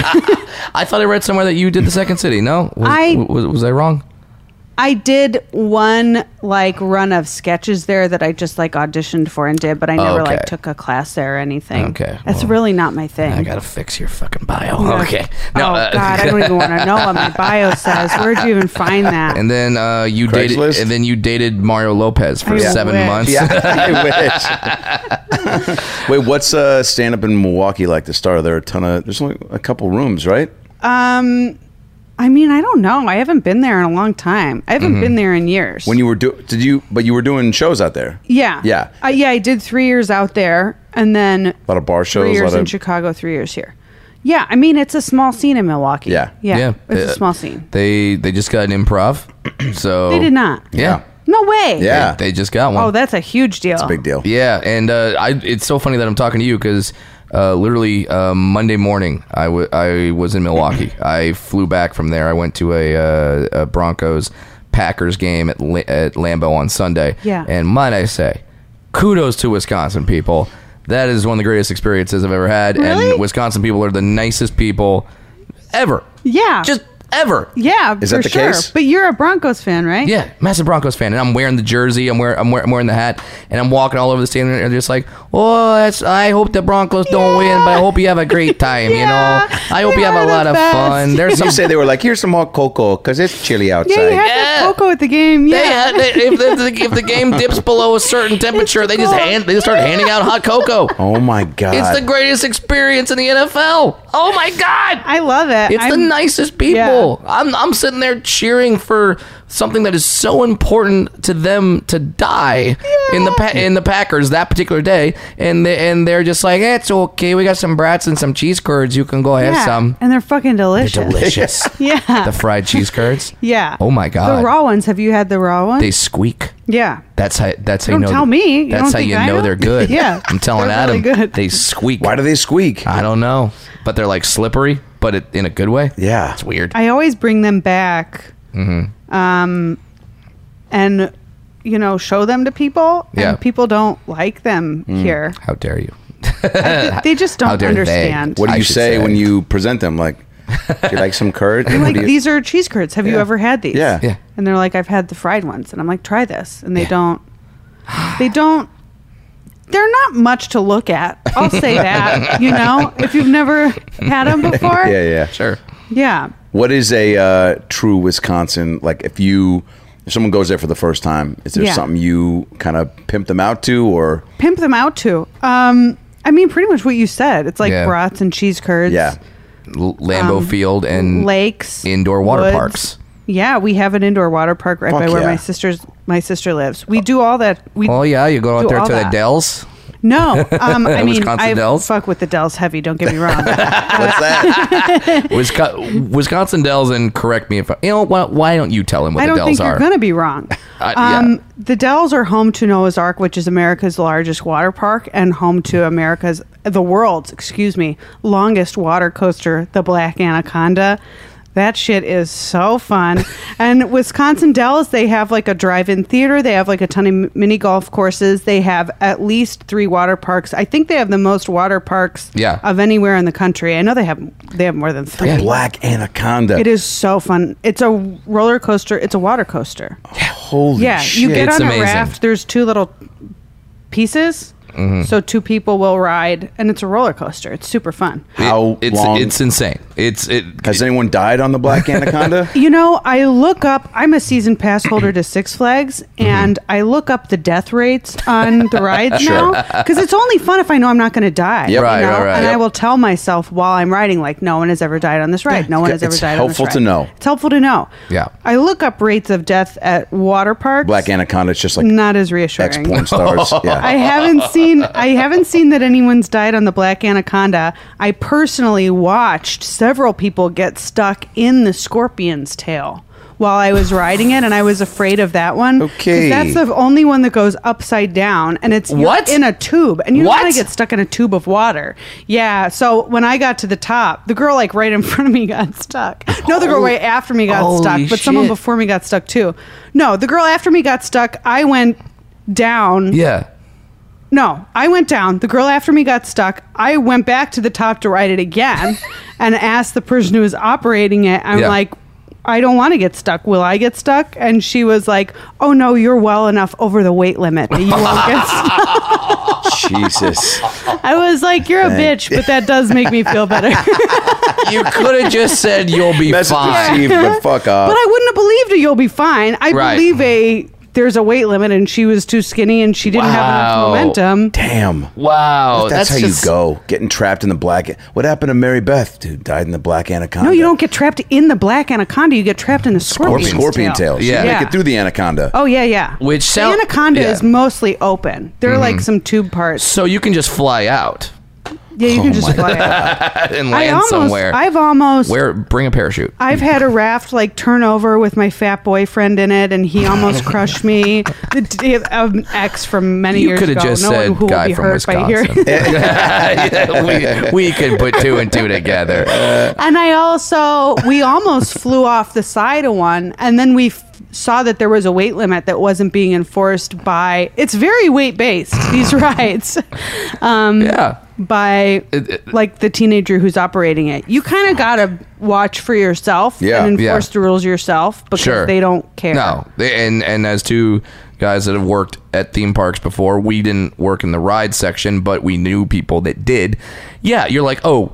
I thought I read somewhere that you did the Second City. No, was I- was, was I wrong? I did one like run of sketches there that I just like auditioned for and did, but I never Okay. like took a class there or anything. Okay, That's well, really not my thing. I gotta fix your fucking bio. Yeah. Okay. oh uh, God, I don't even want to know what my bio says. Where'd you even find that? And then uh, you dated, Craigslist? and then you dated Mario Lopez for I seven wish. months. Yeah, I wish. Wait, what's uh, stand up in Milwaukee like to start? Are there a ton of? There's only a couple rooms, right? um, I mean, I don't know. I haven't been there in a long time. I haven't been there in years. When you were do, did you? But you were doing shows out there. yeah, Yeah. uh, yeah. I did three years out there, and then A lot of bar shows. three a years lot in of, Chicago, three years here. Yeah, I mean, it's a small scene in Milwaukee. Yeah. yeah, Yeah. it's Uh, a small scene. They they just got an improv. So They did not. Yeah. No way. Yeah. They, they just got one. Oh, that's a huge deal. It's a big deal. Yeah, and uh, I, it's so funny that I'm talking to you because uh, literally uh, Monday morning I, w- I was in Milwaukee. I flew back from there. I went to a, uh, a Broncos Packers game at, La- at Lambeau on Sunday. Yeah. And might I say, kudos to Wisconsin people. That is one of the greatest experiences I've ever had. Really? And Wisconsin people are the nicest people ever. Yeah. Just ever. Yeah, Is for that the sure. case? But you're a Broncos fan, right? Yeah, massive Broncos fan, and I'm wearing the jersey. I'm wearing, I'm wearing, I'm wearing the hat, and I'm walking all over the stadium. And they're just like, "Oh, that's. I hope the Broncos don't win, but I hope you have a great time. Yeah, you know, I hope they you have are a the lot of best. fun." There's Did some. you say they were like, here's some hot cocoa because it's chilly outside? Yeah, you had Yeah. that cocoa at the game. Yeah. They had, they, if, the, if the game dips below a certain temperature, they just cold. hand they just start handing out hot cocoa. Oh my god! It's the greatest experience in the N F L. Oh my god! I love it. It's the I'm- nicest people. I'm I'm sitting there cheering for something that is so important to them to die in the pa- in the Packers that particular day, and they, and they're just like, eh, it's okay. We got some brats and some cheese curds. You can go have Yeah, some. and they're fucking delicious. Delicious. Yeah. The fried cheese curds. Yeah. Oh my god. The raw ones. Have you had the raw ones? They squeak. yeah. That's how. That's how Don't you know. tell me. You That's don't how think you I know know? they're good. Yeah. I'm telling They're Adam. really good. They squeak. Why do they squeak? I don't know, but they're like slippery, but it, in a good way. Yeah. It's weird. I always bring them back, Mm-hmm. um, and you know, show them to people. Yeah. And people don't like them here. How dare you? I- they just How don't dare they? understand. What do I you should say, say. when you present them? Like, do you like some curd? I'm What like, do you- these are cheese curds. Have you Yeah. ever had these? Yeah. Yeah. And they're like, I've had the fried ones. And I'm like, try this. And they Yeah. don't, they don't, they're not much to look at. I'll say that, you know, if you've never had them before. yeah, yeah. Sure. Yeah. What is a uh, true Wisconsin? Like, if you, if someone goes there for the first time, is there Yeah. something you kind of pimp them out to, or Pimp them out too. Um, I mean, pretty much what you said. It's like Yeah. brats and cheese curds. yeah? L- Lambeau Um, Field and lakes, indoor water woods. parks. Yeah, we have an indoor water park right Fuck by where yeah. my sister's my sister lives. We do all that. We Oh yeah, you go out do there all to the that. Dells. No, um, I mean, Wisconsin I Dells? fuck with the Dells heavy. Don't get me wrong. What's that? Wisconsin, Wisconsin Dells, and correct me if I, you know. Why, why don't you tell him what I the don't Dells think are? you're going to be wrong. Uh, yeah. um, the Dells are home to Noah's Ark, which is America's largest water park, and home to America's, the world's, excuse me, longest water coaster, the Black Anaconda. That shit is so fun. And Wisconsin Dells, they have like a drive-in theater. They have like a ton of mini golf courses. They have at least three water parks. I think they have the most water parks Yeah. of anywhere in the country. I know they have they have more than three. Yeah. Black Anaconda. It is so fun. It's a roller coaster. It's a water coaster. Holy Yeah, shit! you get It's on amazing. a raft. There's two little pieces, so two people will ride, and it's a roller coaster. It's super fun. How It- it's long it's insane. It's it. has anyone died on the Black Anaconda? You know, I look up. I'm a season pass holder to Six Flags, and I look up the death rates on the rides now because it's only fun if I know I'm not going to die. Yep. you Right, know? right, right. And I Yep. will tell myself while I'm riding, like, no one has ever died on this ride. No one has ever It's died on this helpful ride. to know. It's helpful to know. Yeah. I look up rates of death at water parks. Black Anaconda is just like Not as reassuring. ex porn stars. Yeah. I haven't seen I haven't seen that anyone's died on the Black Anaconda. I personally watched several people get stuck in the scorpion's tail while I was riding it, and I was afraid of that one. 'Cause Okay. that's the only one that goes upside down, and it's you're What? in a tube, and you don't What? want to get stuck in a tube of water. Yeah. So when I got to the top, the girl like right in front of me got stuck. No, the girl right after me got Holy stuck, but someone shit. before me got stuck too. No, the girl after me got stuck. I went down. Yeah. No, I went down. The girl after me got stuck. I went back to the top to ride it again and asked the person who was operating it. I'm Yeah. like, I don't want to get stuck. Will I get stuck? And she was like, oh, no, you're well enough over the weight limit that you won't get stuck. Jesus. I was like, you're a bitch, but that does make me feel better. But You could have just said you'll be Message fine. received, but fuck off. I wouldn't have believed a you'll be fine. I Right. believe a there's a weight limit and she was too skinny and she didn't have enough Wow. momentum. Damn. Wow. That's, how just, you go. Getting trapped in the black. What happened to Mary Beth? Dude, died in the Black Anaconda. No, you don't get trapped in the Black Anaconda. You get trapped in the Or scorpion. scorpion tail. She Yeah. didn't Yeah. make it through the anaconda. Oh yeah, yeah. Which the sound- anaconda yeah. is mostly open. There are like some tube parts. So you can just fly out Yeah, you can just my fly out. and I land almost, somewhere. I've almost, Where bring a parachute. I've had a raft like turn over with my fat boyfriend in it, and he almost crushed me. The d- An ex from many You years could have ago. just no said one who will guy be from hurt by Wisconsin. hearing. Yeah, we, we could put two and two together. And I also, we almost flew off the side of one, and then we f- saw that there was a weight limit that wasn't being enforced by. It's very weight based. These rides. Um, Yeah. by It- it- like the teenager who's operating it. You kind of gotta watch for yourself Yeah. and enforce Yeah. the rules yourself because Sure. they don't care. No, they, and and as two guys that have worked at theme parks before, we didn't work in the ride section, but we knew people that did. Yeah, you're like, oh,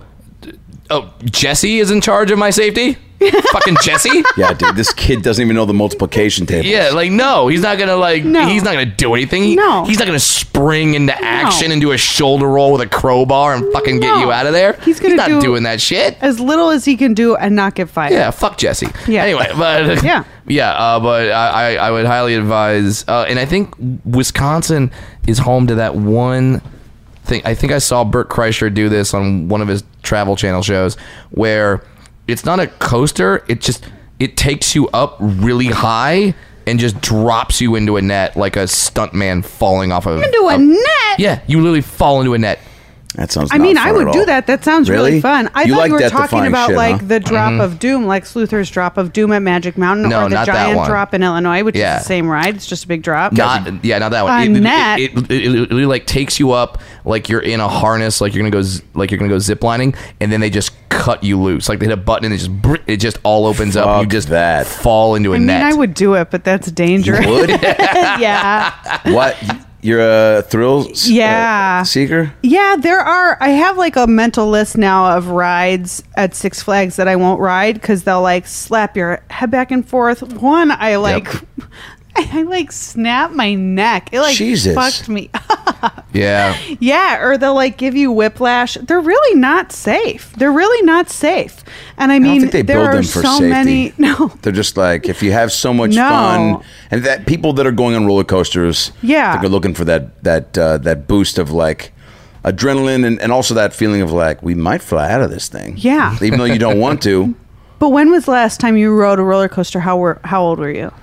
oh, Jesse is in charge of my safety. Fucking Jesse. Yeah, dude, this kid doesn't even know the multiplication table. Yeah, like no, he's not gonna like. No. He's not gonna do anything. He- No. he's not gonna spring into action and do a shoulder roll with a crowbar and fucking get No. you out of there. He's gonna not do- doing that shit. As little as he can do and not get fired. Yeah, fuck Jesse. Yeah. Anyway, but Yeah. yeah, uh, but I, I I would highly advise, uh, and I think Wisconsin is home to that one thing. I think I saw Bert Kreischer do this on one of his Travel Channel shows, where it's not a coaster. It just it takes you up really high and just drops you into a net like a stuntman falling off of Into a net? Yeah, you literally fall into a net. That sounds. I not mean, fun I at would all. do that. That sounds really, Really? fun. I You thought like you were talking death-defying about shit, like huh? the drop of doom, like Sleuthers Drop of Doom at Magic Mountain, No, or the not that Giant one. Drop in Illinois, which Yeah. is the same ride. It's just a big drop. Not yeah, not that A one. It, net? It, it, it, it really like takes you up like you're in a harness, like you're gonna go z- like you're gonna go zip lining, and then they just cut you loose. Like they hit a button and it just br- it just all opens up. And you Fuck just that. fall into a I mean, net. I would do it, but that's dangerous. Would? yeah. What? You're a thrill s- Yeah. uh, seeker? Yeah, there are. I have like a mental list now of rides at Six Flags that I won't ride because they'll like slap your head back and forth. One, I like, I, I like snap my neck. It like Jesus. fucked me up. yeah, Yeah, or they'll like give you whiplash. They're really not safe. They're really not safe. And I I mean, don't think they there build are them for so safety. many. No. They're just like, if you have so much No. fun, and that people that are going on roller coasters, Yeah. they're looking for that that uh, that boost of like adrenaline, and, and also that feeling of like we might fly out of this thing. Yeah. even though you don't want to. But when was the last time you rode a roller coaster? How were how old were you?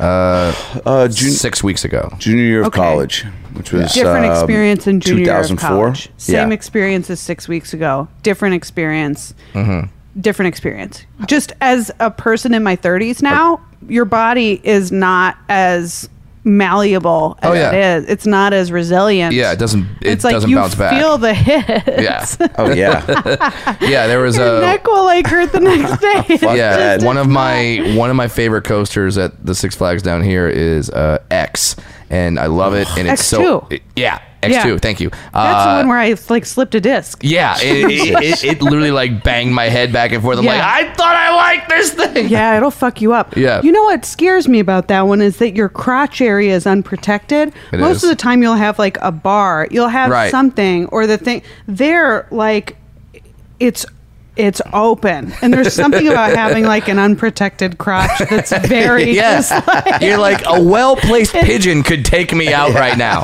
Uh, jun- six weeks ago. junior year of Okay. college, which was Different um, experience in junior year of two thousand four. college. Same Yeah. experience as six weeks ago. Different experience. Mm-hmm. Different experience. Just as a person in my thirties now, your body is not as malleable as Oh, yeah. it is. It's not as resilient. Yeah, it doesn't. It It's like doesn't you bounce back. feel the hits. yeah, Oh yeah, yeah. There was Your a neck will like hurt the next day. Fuck yeah. that. One of my one of my favorite coasters at the Six Flags down here is uh, X, and I love it. And it's X so two. yeah, X two. Yeah. Thank you. That's the Uh, one where I like slipped a disc. Yeah, it, it, it, it literally like banged my head back and forth. I'm Yeah. like, I thought I liked this thing. Yeah, it'll fuck you up. Yeah. You know what scares me about that one is that your crotch area is unprotected. It Most is. of the time you'll have like a bar, you'll have Right. something or the thing they're like it's it's open. And there's something about having like an unprotected crotch that's very Yeah. just like, You're like, a well placed pigeon could take me out right now.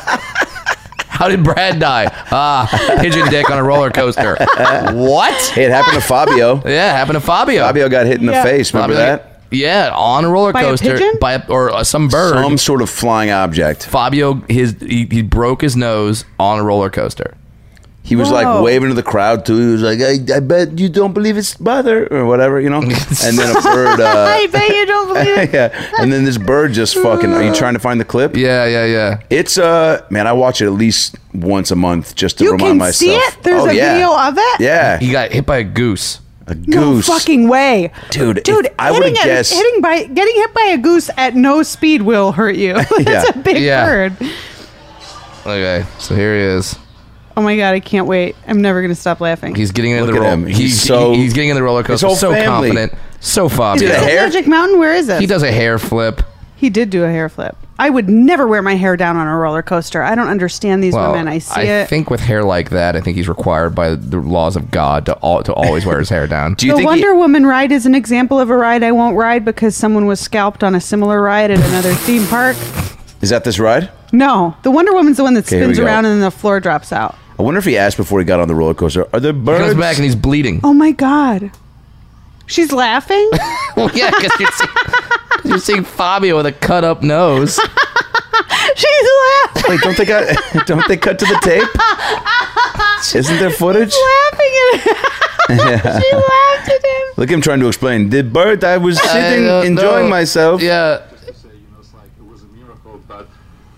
How did Brad die? Ah, pigeon dick on a roller coaster. What? hey, it happened to Fabio. Yeah, happened to Fabio. Fabio got hit in Yeah. the face. Remember Fabio- that? Yeah, on a roller By a coaster pigeon? by a, or uh, some bird. Some sort of flying object. Fabio, his he, he broke his nose on a roller coaster. He was Whoa. like waving to the crowd too. He was like, I, I bet you don't believe it's mother or whatever, you know? And then a bird, uh, I bet you don't believe it. yeah. And then this bird just fucking, are you trying to find the clip? Yeah, yeah, yeah. It's, uh, man, I watch it at least once a month just to You remind can myself. see it? There's Oh, a yeah. video of it? Yeah. He got hit by a goose. A No goose. fucking way. Dude, if Dude, I would've hitting a- guessed- hitting by getting hit by a goose at no speed will hurt you. That's Yeah. a big Yeah. bird. Okay, so here he is. Oh my god, I can't wait. I'm never gonna stop laughing. He's getting into Look the at roller. him. He's, He's so- he's getting in the roller coaster. whole So family. confident. So Is Fabio. this the at hair? Magic Mountain? Where is it? He does a hair flip. He did do a hair flip. I would never wear my hair down on a roller coaster. I don't understand these Well, women. I see I it. think with hair like that, I think he's required by the laws of God to all, to always wear his hair down. Do you the think Wonder he, Woman ride is an example of a ride I won't ride because someone was scalped on a similar ride at another theme park. is that this ride? No, the Wonder Woman's the one that Okay, here we spins go. around and then the floor drops out. I wonder if he asked before he got on the roller coaster, are there He birds? comes back and he's bleeding. Oh my god. She's laughing? Well, yeah, because you're, see- you're seeing Fabio with a cut up nose. She's laughing. Wait, don't they got, don't they cut to the tape? Isn't there footage? laughing at him. She laughed at him. Look at him trying to explain. The bird, I was sitting, I don't enjoying know. myself. Yeah. say, you know, it's like it was a miracle, but uh,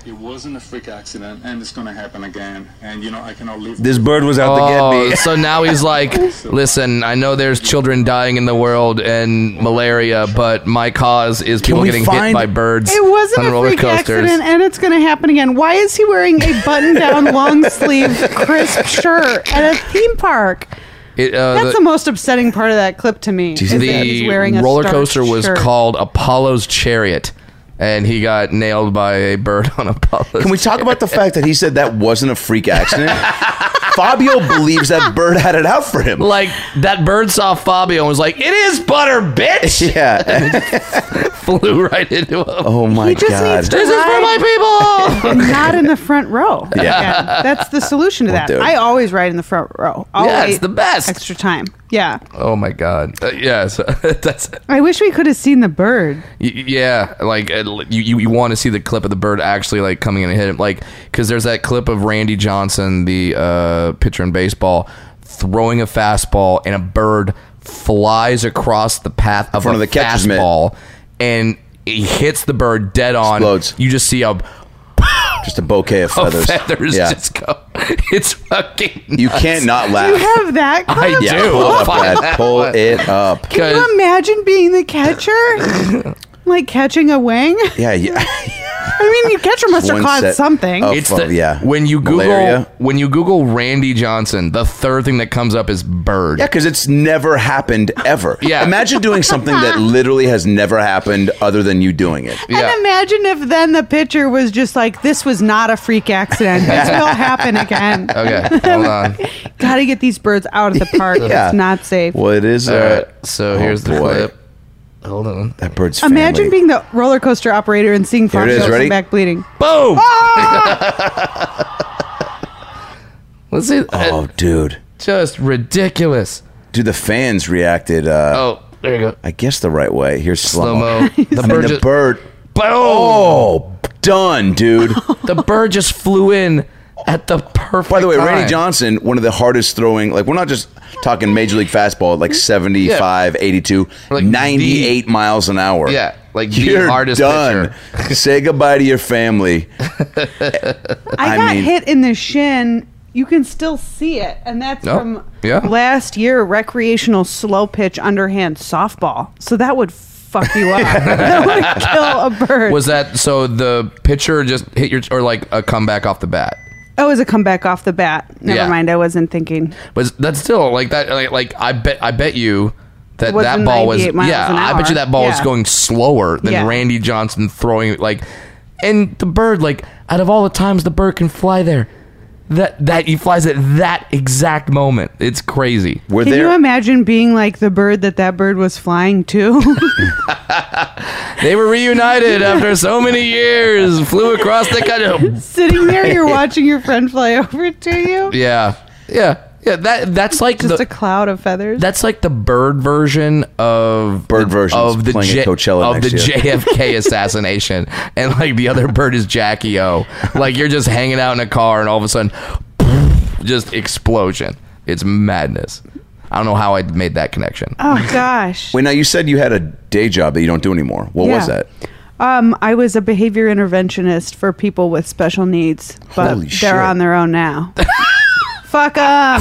It wasn't a freak accident, and it's gonna happen again. And you know, I cannot live. This bird was out to Oh, get me. so now he's like, listen, I know there's children dying in the world and malaria, but my cause is people we getting find- hit by birds It wasn't on a roller freak coasters. accident, and it's going to happen again. Why is he wearing a button-down, long-sleeve, crisp shirt at a theme park? It, uh, That's the, the most upsetting part of that clip to me. Is that he's wearing the a roller starched coaster was shirt. called Apollo's Chariot, and he got nailed by a bird on Apollo's Can we talk about the fact that he said that wasn't a freak accident? Fabio believes that bird had it out for him. Like, that bird saw Fabio and was like, it is butter, bitch! Yeah. Flew right into him. Oh my He just god. needs to This is for my people! and not in the front row. Yeah. Again, that's the solution to Well, that. dude. I always ride in the front row. I'll Yeah, it's wait the best. Extra time. Yeah. Oh my god. Uh, yeah, so that's... I wish we could have seen the bird. Y- Yeah, like uh, you, you, you want to see the clip of the bird actually like coming in and hit him, like because there's that clip of Randy Johnson, the uh, pitcher in baseball, throwing a fastball and a bird flies across the path of front a of the catcher's mitt. fastball, and he hits the bird dead on. Explodes. You just see a, Just a bouquet of a feathers. feathers Yeah. just go. It's fucking. You nuts. can't not Do laugh. you have that clip? I yeah, do. pull it up, Fuck Brad. that Pull one. it up. Can 'Cause- you imagine being the catcher? Like catching a wing? Yeah, yeah. I mean, your catcher must have One caught set something. of- It's Well, the, yeah. When you Google Malaria. when you Google Randy Johnson, the third thing that comes up is bird. Yeah, because it's never happened ever. Yeah. Imagine doing something that literally has never happened other than you doing it. Yeah. And imagine if then the pitcher was just like, this was not a freak accident. This will happen again. Okay, hold on. Got to get these birds out of the park. Yeah. It's not safe. Well, it is. All Uh, right, so oh, here's the boy. clip. Hold on. That bird's Imagine family. being the roller coaster operator and seeing Here it is, Fox ready? come back bleeding. Boom! Let's see. Oh, uh, dude. just ridiculous. Dude, the fans reacted, uh, Oh, there you go. I guess, the right way. Here's slow Slow mo. mo. The I mean, bird the just. bird. Boom! Oh, done, dude. The bird just flew in at the perfect. By the way, Randy time. Johnson, one of the hardest throwing, like, we're not just talking major league fastball, like seventy-five, eighty-two, Like ninety-eight miles an hour. Yeah, like the You're hardest done. Say goodbye to your family. I, I got mean- hit in the shin. You can still see it. And that's Oh, from yeah. last year, recreational slow pitch underhand softball. So that would fuck you up. That would kill a bird. Was that so? The pitcher just hit your or like a comeback off the bat. Oh, it was a comeback off the bat. Never Yeah. mind. I wasn't thinking. But that's still like that. Like, like I bet, I bet you that It wasn't that ball was. ninety-eight miles Yeah, an I bet you hour. that ball was Yeah. going slower than Yeah. Randy Johnson throwing like, and the bird like out of all the times the bird can fly there, that that he flies at that exact moment. It's crazy. We're Can there. you imagine being like the bird that that bird was flying to? They were reunited after so many years. Flew across the country. Sitting there, you're watching your friend fly over to you. Yeah, yeah, yeah. That that's like Just the, a cloud of feathers. That's like the bird version of Bird version's of the playing at J- Coachella of the next year. J F K assassination, and like the other bird is Jackie O. Like you're just hanging out in a car, and all of a sudden, just explosion. It's madness. I don't know how I made that connection. oh gosh. Wait, now you said you had a day job that you don't do anymore. What was Yeah. that? Um, I was a behavior interventionist for people with special needs, but Holy they're shit. on their own now. Fuck 'em.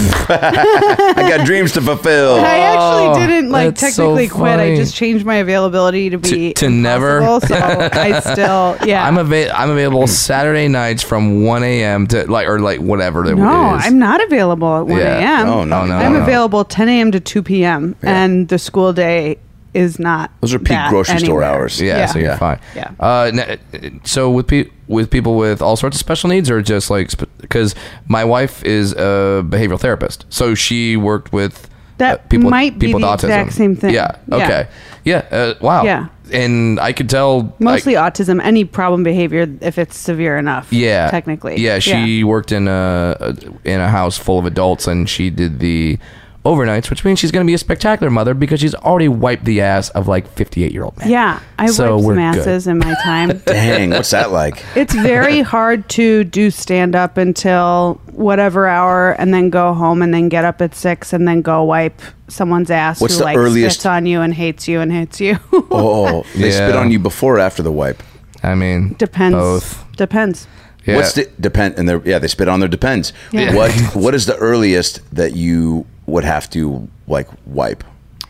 I got dreams to fulfill. I actually didn't like Oh, that's so technically quit. I funny. just changed my availability to be To- to never? impossible, So I still, yeah. I'm ava- I'm available Saturday nights from one a.m. to like or like whatever it no, is. I'm not available at one Yeah. a.m. Oh, no, Oh, no, I'm no. available ten a.m. to two p.m. and the school day is not. Those are peak that grocery store anywhere. hours. Yeah, Yeah. so you're Yeah. fine. Yeah. Uh, n- so with pe- with people with all sorts of special needs, or just like because my wife is a behavioral therapist, so she worked with That uh, people might with, be people the with autism. exact same thing. Yeah. Yeah. Okay. Yeah. Uh, wow. Yeah. And I could tell Mostly like, autism, any problem behavior if it's severe enough. yeah, technically. Yeah, she worked in a in a house full of adults, and she did the overnights, which means she's going to be a spectacular mother because she's already wiped the ass of like fifty-eight year old men. Yeah, I So wiped we're some good. asses in my time. Dang, what's that like? It's very hard to do stand up until whatever hour and then go home and then get up at six and then go wipe someone's ass What's who the like earliest- spits on you and hates you and hits you. Oh, they Yeah. spit on you before or after the wipe? I mean, Depends. Both. Depends. Yeah. What's the depend? And they're yeah, they spit on their depends. Yeah. What what is the earliest that you would have to like wipe?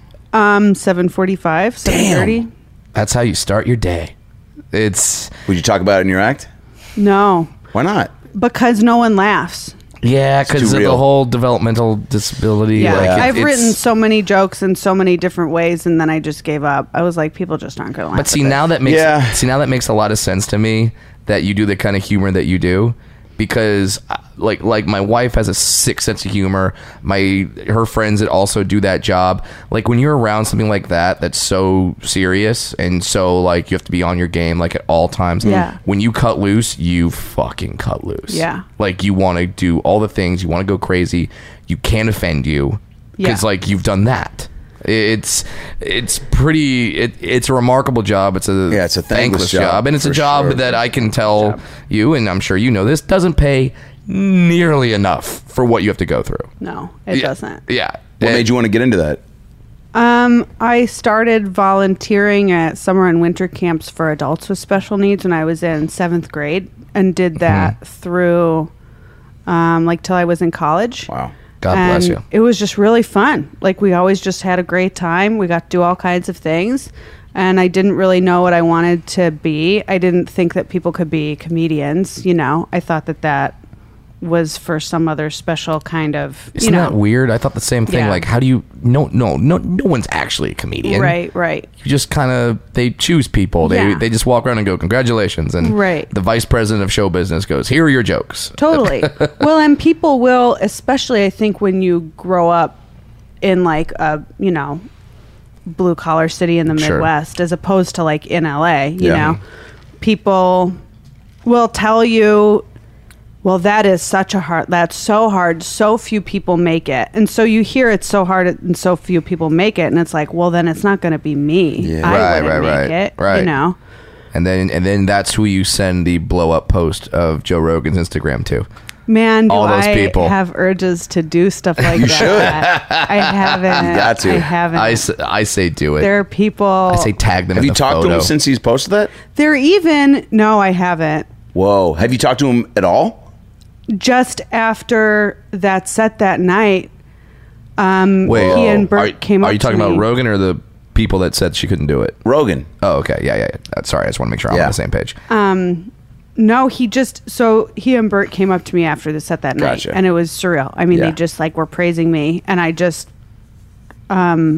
Um, seven forty-five, seven thirty. That's how you start your day. It's Would you talk about it in your act? No, Why not? because no one laughs. yeah, because too of the real. whole developmental disability. Yeah, like, it- I've it's- written so many jokes in so many different ways, and then I just gave up. I was like, people just aren't going to laugh. But see at this. now that makes Yeah. see now that makes a lot of sense to me that you do the kind of humor that you do, because uh, like like my wife has a sick sense of humor. My her friends that also do that job. Like when you're around something like that that's so serious and so like you have to be on your game like at all times. Yeah. When you cut loose, you fucking cut loose. Yeah. Like you want to do all the things, you want to go crazy. You can't offend you because Yeah. like you've done that. It's it's pretty it, it's a remarkable job. It's a Yeah, it's a thankless job, job, and it's a for job sure. that I can tell you, and I'm sure you know this, doesn't pay nearly enough for what you have to go through. No, it Yeah. doesn't. Yeah. What And- made you want to get into that? Um, I started volunteering at summer and winter camps for adults with special needs when I was in seventh grade, and did that through, um, like till I was in college. Wow. God And bless you. It was just really fun. Like we always just had a great time. We got to do all kinds of things. And I didn't really know what I wanted to be. I didn't think that people could be comedians, you know. I thought that that was for some other special kind of, Isn't you know. that weird? I thought the same thing. Yeah. Like, how do you? No, no, no. No one's actually a comedian. Right, right. You just kind of they choose people. They Yeah. they just walk around and go congratulations, and Right. the vice president of show business goes, here are your jokes. Totally. Well, and people will, especially I think when you grow up in like a, you know, blue collar city in the Sure. Midwest, as opposed to like in L A, you Yeah. know, people will tell you, well, that is such a hard, that's so hard. So few people make it. And so you hear it's so hard and so few people make it. And it's like, well, then it's not going to be me. Yeah. I Right, wouldn't right, make right, it, right. you know? And then and then that's who you send the blow up post of Joe Rogan's Instagram to. Man, do All those I people. have urges to do stuff like You that. I haven't. You got to. I haven't. I, s- I say do it. there are people. I say tag them Have in you the talked photo. to him since he's posted that? They're even. No, I haven't. Whoa. Have you talked to him at all? Just after that set that night, um, Wait, he and Bert are, came up. Are you talking to about me. Rogan or the people that said she couldn't do it? Rogan. Oh, okay. Yeah, yeah. yeah. Uh, Sorry, I just want to make sure I'm Yeah. on the same page. No, he just. So he and Bert came up to me after the set that night, Gotcha. and it was surreal. I mean, Yeah. they just like were praising me, and I just, um,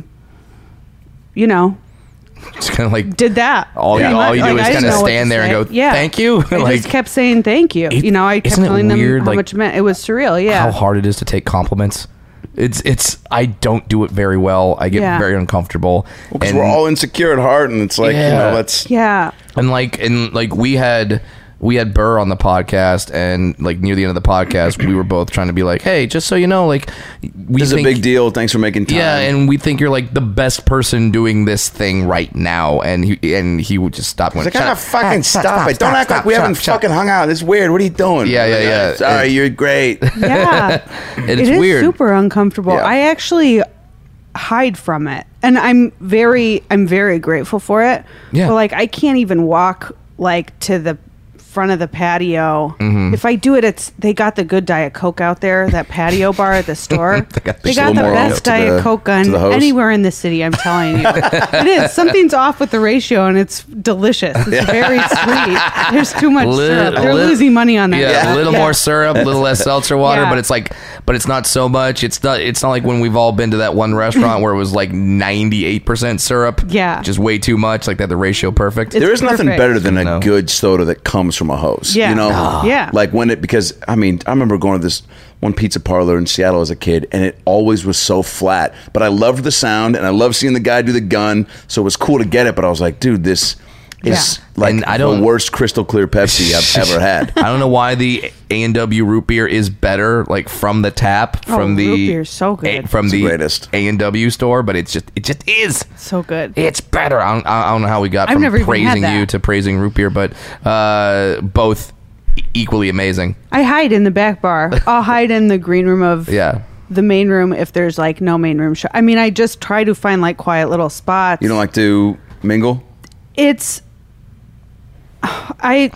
you know, Just kind of like did that. all you, Pretty all you much. do Like, is I kind didn't of know what stand to there and say. go, yeah. thank you. I like just kept saying thank you. It- you know, I kept isn't it telling them weird, how like, much it meant. It was surreal. Yeah. how hard it is to take compliments. It's it's I don't do it very well. I get Yeah. very uncomfortable. Because and, we're all insecure at heart, and it's like, you Yeah. know, let's. Yeah. and like and like we had we had Burr on the podcast, and like near the end of the podcast, we were both trying to be like, hey, just so you know, like we This is a think, big deal. Thanks for making time. Yeah, and we think you're like the best person doing this thing right now. And he and he would just stop. It's like, ah, fucking stop, it. Don't act like we haven't fucking hung out. It's weird. What are you doing? Yeah, yeah, yeah. Sorry, It- you're great. Yeah. And It it's is weird. super uncomfortable. Yeah. I actually hide from it. And I'm very I'm very grateful for it. Yeah. But like I can't even walk like to the front of the patio. Mm-hmm. If I do it, it's they got the good Diet Coke out there, that patio bar at the store. they got got, the- Just a little the more best off to Diet the- Coke to gun the host. anywhere in the city, I'm telling you. It is. Something's off with the ratio and it's delicious. It's very sweet. There's too much Lit- syrup. They're lit- losing money on that. Yeah, stuff. a little Yeah. more syrup, a little less seltzer water, Yeah. but it's like, but it's not so much. It's not. It's not like when we've all been to that one restaurant where it was like ninety-eight percent syrup. Yeah. just way too much. Like that, the ratio perfect. It's There is nothing perfect. better than a No. good soda that comes from a host. Yeah. You know? Oh. Yeah. Like when it, because, I mean, I remember going to this one pizza parlor in Seattle as a kid, and it always was so flat. But I loved the sound, and I loved seeing the guy do the gun, so it was cool to get it. But I was like, dude, this is Yeah. like And I the don't- worst crystal clear Pepsi I've ever had. I don't know why the A and W root beer is better, like from the tap, Oh, from the root beer's so good. A- from It's the the greatest. A and W store, but it's just it just is. So good. It's better. I don't, I don't know how we got I've from never even had praising that. you to praising root beer, but uh, both equally amazing. I hide in the back bar. I'll hide in the green room of Yeah. the main room if there's like no main room show. I mean, I just try to find like quiet little spots. You don't like to mingle? It's I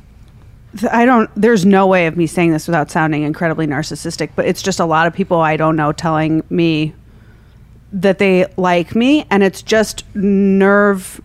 I don't there's no way of me saying this without sounding incredibly narcissistic, but it's just a lot of people I don't know telling me that they like me, and it's just nerve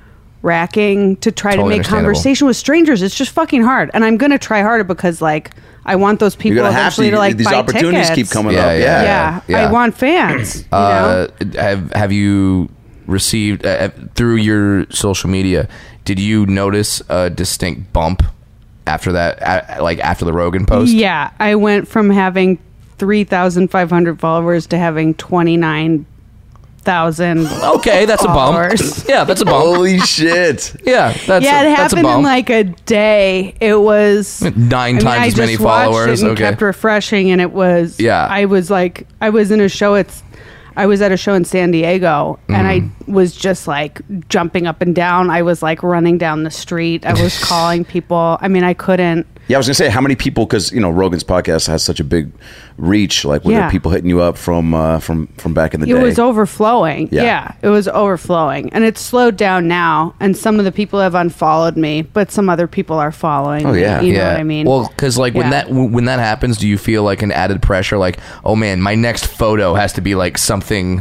wracking to try Totally to make understandable. conversation with strangers. It's just fucking hard, and I'm gonna try harder because like I want those people You're gonna have eventually to. to, like These buy opportunities tickets. keep coming Yeah, up. yeah, Yeah. Yeah, Yeah. I want fans. You Uh, know? have have you received uh, through your social media? Did you notice a distinct bump after that? Uh, like after the Rogan post? Yeah, I went from having three thousand five hundred followers to having twenty-nine thousand. Okay, that's a bump. Followers. Yeah, that's a bump. Holy shit. Yeah, that's Yeah, a, it that's a happened bump. in like a day. It was Nine I mean, times I as many just watched followers. It and Okay. kept refreshing, and it was. Yeah. I was like, I was in a show. It's. I was at a show in San Diego, and I Mm-hmm. was just like jumping up and down. I was like running down the street. I was calling people. I mean, I couldn't. Yeah, I was gonna say how many people, because you know Rogan's podcast has such a big reach. Like, were Yeah. there people hitting you up from uh, from from back in the It day? was overflowing. Yeah. Yeah. it was overflowing, and it's slowed down now. And some of the people have unfollowed me, but some other people are following. Oh, me, yeah. you know yeah. what I mean. Well, because like when Yeah. that when that happens, do you feel like an added pressure? Like, oh man, my next photo has to be like something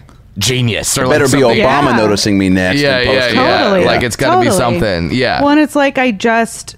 genius or Better like be something. Obama Yeah. noticing me next. Yeah, and yeah, posting yeah. it. Totally. Like it's got to be Totally. something. Yeah. Well, and it's like I just,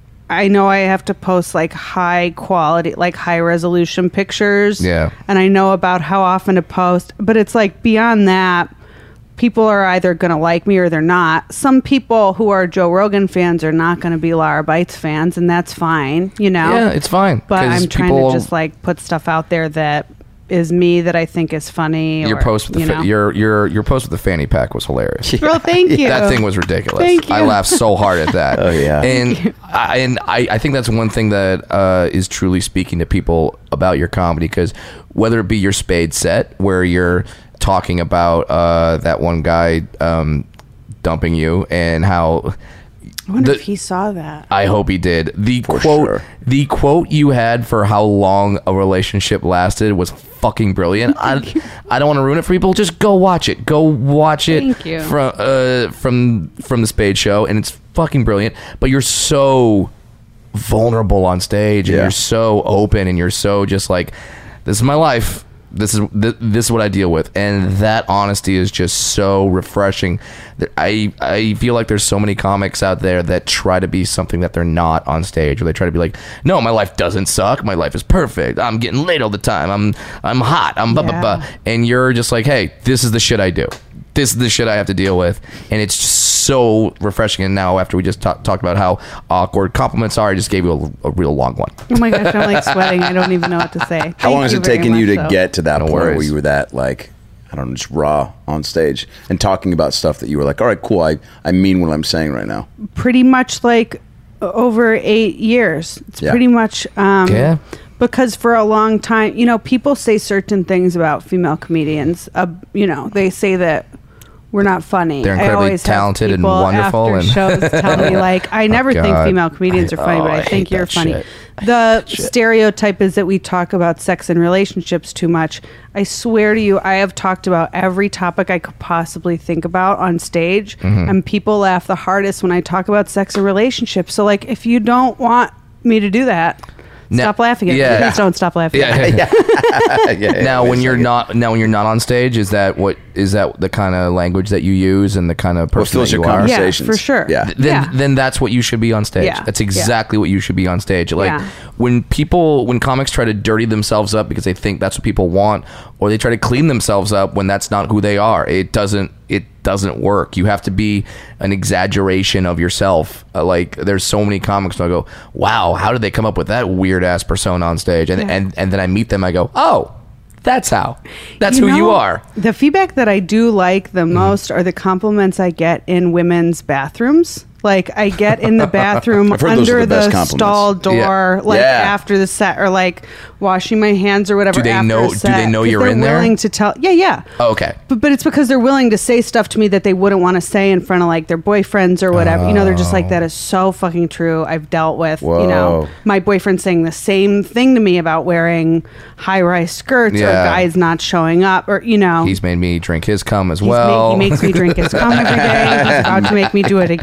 I know I have to post like high quality, like high resolution pictures. Yeah. And I know about how often to post, but it's like beyond that, people are either going to like me or they're not. Some people who are Joe Rogan fans are not going to be Lara Bites fans, and that's fine, you know? Yeah, it's fine. But 'cause I'm trying people- to just like put stuff out there that is me that I think is funny. your or, post with the you fa- know? your your your post with the fanny pack was hilarious. Well, thank you. That thing was ridiculous. Thank I you. laughed so hard at that. Oh, yeah. and I, and I, I think that's one thing that uh, is truly speaking to people about your comedy, because whether it be your Spade set where you're talking about uh, that one guy um, dumping you and how. I wonder the- if he saw that. I hope he did. The For quote, sure. the quote you had for how long a relationship lasted was fucking brilliant. I, I don't want to ruin it for people. Just go watch it. Go watch it Thank you. from uh, from from the Spade Show, and it's fucking brilliant. But you're so vulnerable on stage, and Yeah. you're so open, and you're so just like, this is my life. This is th- this is what I deal with, and that honesty is just so refreshing. That I I feel like there's so many comics out there that try to be something that they're not on stage, or they try to be like, no, my life doesn't suck. My life is perfect. I'm getting laid all the time. I'm I'm hot. I'm blah blah Yeah. blah. And you're just like, hey, this is the shit I do. This is the shit I have to deal with, and it's just so refreshing. And now, after we just talk, talked about how awkward compliments are, I just gave you a, a real long one. Oh my gosh, I'm like sweating. I don't even know what to say. How long has it taken you to get to that No point where worries. you were that, like, I don't know, just raw on stage and talking about stuff that you were like, all right, cool, I, I mean what I'm saying right now? Pretty much like over eight years. It's Yeah. pretty much um, Yeah. because for a long time, you know, people say certain things about female comedians. Uh, you know, they say that we're not funny. They're I incredibly always have talented and people wonderful after and- shows tell me like, I never think God. female comedians are funny, I- but oh, I, I think hate you're that funny. shit. The stereotype is that we talk about sex and relationships too much. I swear to you, I have talked about every topic I could possibly think about on stage, Mm-hmm. and people laugh the hardest when I talk about sex and relationships. So, like, if you don't want me to do that, Now- stop laughing at yeah. me. Please don't stop laughing at me. Yeah. yeah, yeah, Now, wait when a you're second. not now when you're not on stage, is that what is that the kind of language that you use and the kind of What person fills that your you are? Yeah, conversations? for sure. Yeah. Th- then Yeah. then that's what you should be on stage. Yeah. That's Yeah. exactly what you should be on stage. Like Yeah. when people when comics try to dirty themselves up because they think that's what people want, or they try to clean themselves up when that's not who they are. It doesn't it doesn't work. You have to be an exaggeration of yourself. Uh, like there's so many comics who I go, "Wow, how did they come up with that weird ass persona on stage?" And Yeah. and and then I meet them, I go, "Oh, that's how. That's You who you know, are." The feedback that I do like Mm-hmm. the most are the compliments I get in women's bathrooms. Like I get in the bathroom I've heard those are under the best the, compliments. stall door, Yeah. like Yeah. after the set, or like washing my hands or whatever. Do they after know- a do set, they know 'cause you're they're in there? Willing to tell? Yeah, yeah. Oh, okay. But but it's because they're willing to say stuff to me that they wouldn't want to say in front of like their boyfriends or whatever. You know, they're just like, that is so fucking true. I've dealt with, Whoa. you know, my boyfriend saying the same thing to me about wearing high rise skirts or Yeah. guys not showing up, or you know, He's made me drink his cum as He's well. ma- he makes me drink his cum every day. He's about to make me do it again. I don't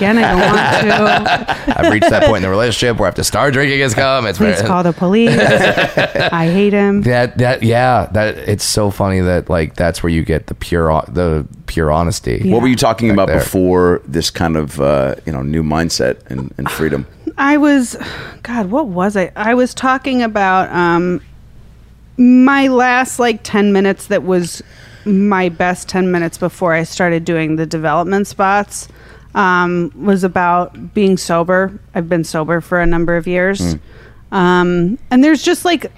want to. I've reached that point in the relationship where after star drinking has come, it's Please very, call the police. I hate him. that that yeah that it's so funny that like that's where you get the pure ho- the pure honesty. Yeah. What were you talking Back about there. before this kind of uh, you know new mindset and, and freedom? I was, God, what was I? I was talking about um, my last like ten minutes that was my best ten minutes before I started doing the development spots um, was about being sober. I've been sober for a number of years. Mm. Um, and there's just like,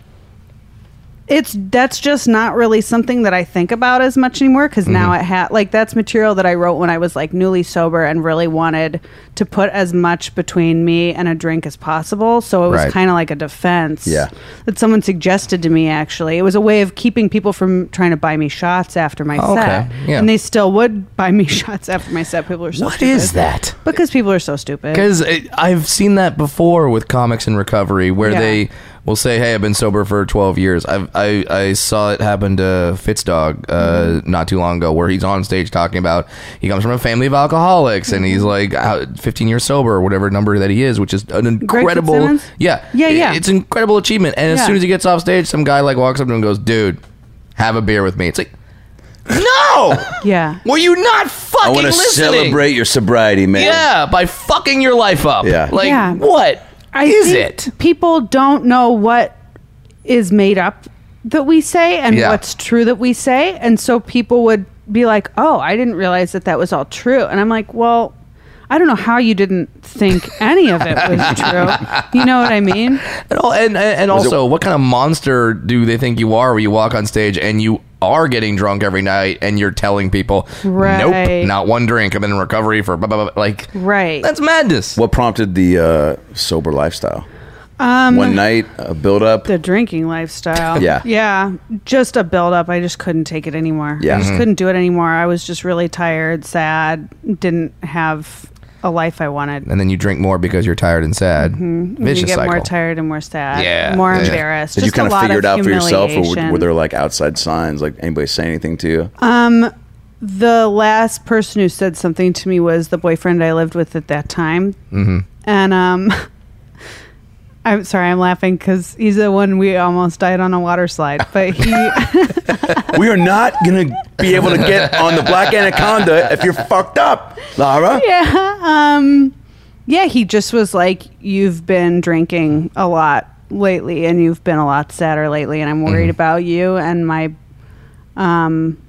it's that's just not really something that I think about as much anymore because Mm-hmm. now it had like that's material that I wrote when I was like newly sober and really wanted to put as much between me and a drink as possible. So it was Right. kind of like a defense Yeah. that someone suggested to me. Actually, it was a way of keeping people from trying to buy me shots after my Oh, set, okay. Yeah. and they still would buy me shots after my set. People are so What stupid. is that? Because people are so stupid. Because I've seen that before with comics in recovery, where Yeah. they will say, "Hey, I've been sober for twelve years." I've, I I saw it happen to Fitzdog uh, Mm-hmm. not too long ago, where he's on stage talking about he comes from a family of alcoholics and Mm-hmm. he's like uh, fifteen years sober, or whatever number that he is, which is an incredible, Fitzsimmons? yeah, Yeah, yeah. it's an incredible achievement. And as Yeah. soon as he gets off stage, some guy like walks up to him and goes, "Dude, have a beer with me." It's like, no, yeah. were you not I fucking want to listening? celebrate your sobriety, man. Yeah, by fucking your life up. Yeah. Like, Yeah. what I is think it? People don't know what is made up that we say and Yeah. what's true that we say. And so people would be like, oh, I didn't realize that that was all true. And I'm like, well, I don't know how you didn't think any of it was true. You know what I mean? And, al- and, and Was also, it- what kind of monster do they think you are where you walk on stage and you are getting drunk every night and you're telling people, Right. nope, not one drink. I've been in recovery for blah, blah, blah. Like, Right. that's madness. What prompted the uh, sober lifestyle? Um, One night, a build up. The drinking lifestyle. Yeah. Yeah. Just a buildup. I just couldn't take it anymore. Yeah. I Mm-hmm. just couldn't do it anymore. I was just really tired, sad, didn't have a life I wanted. And then you drink more because you're tired and sad. And Vicious you get cycle. more tired and more sad. Yeah. More Yeah. embarrassed. Did you Just kind a of lot figure it out for yourself, or were, humiliation. were there like outside signs, like anybody say anything to you? Um, the last person who said something to me was the boyfriend I lived with at that time. Mm-hmm. And um, I'm sorry, I'm laughing because he's the one we almost died on a water slide. But he, We are not gonna be able to get on the Black Anaconda if you're fucked up, Lara. yeah, um, yeah, he just was like, "You've been drinking a lot lately, and you've been a lot sadder lately, and I'm worried Mm-hmm. about you and my." Um,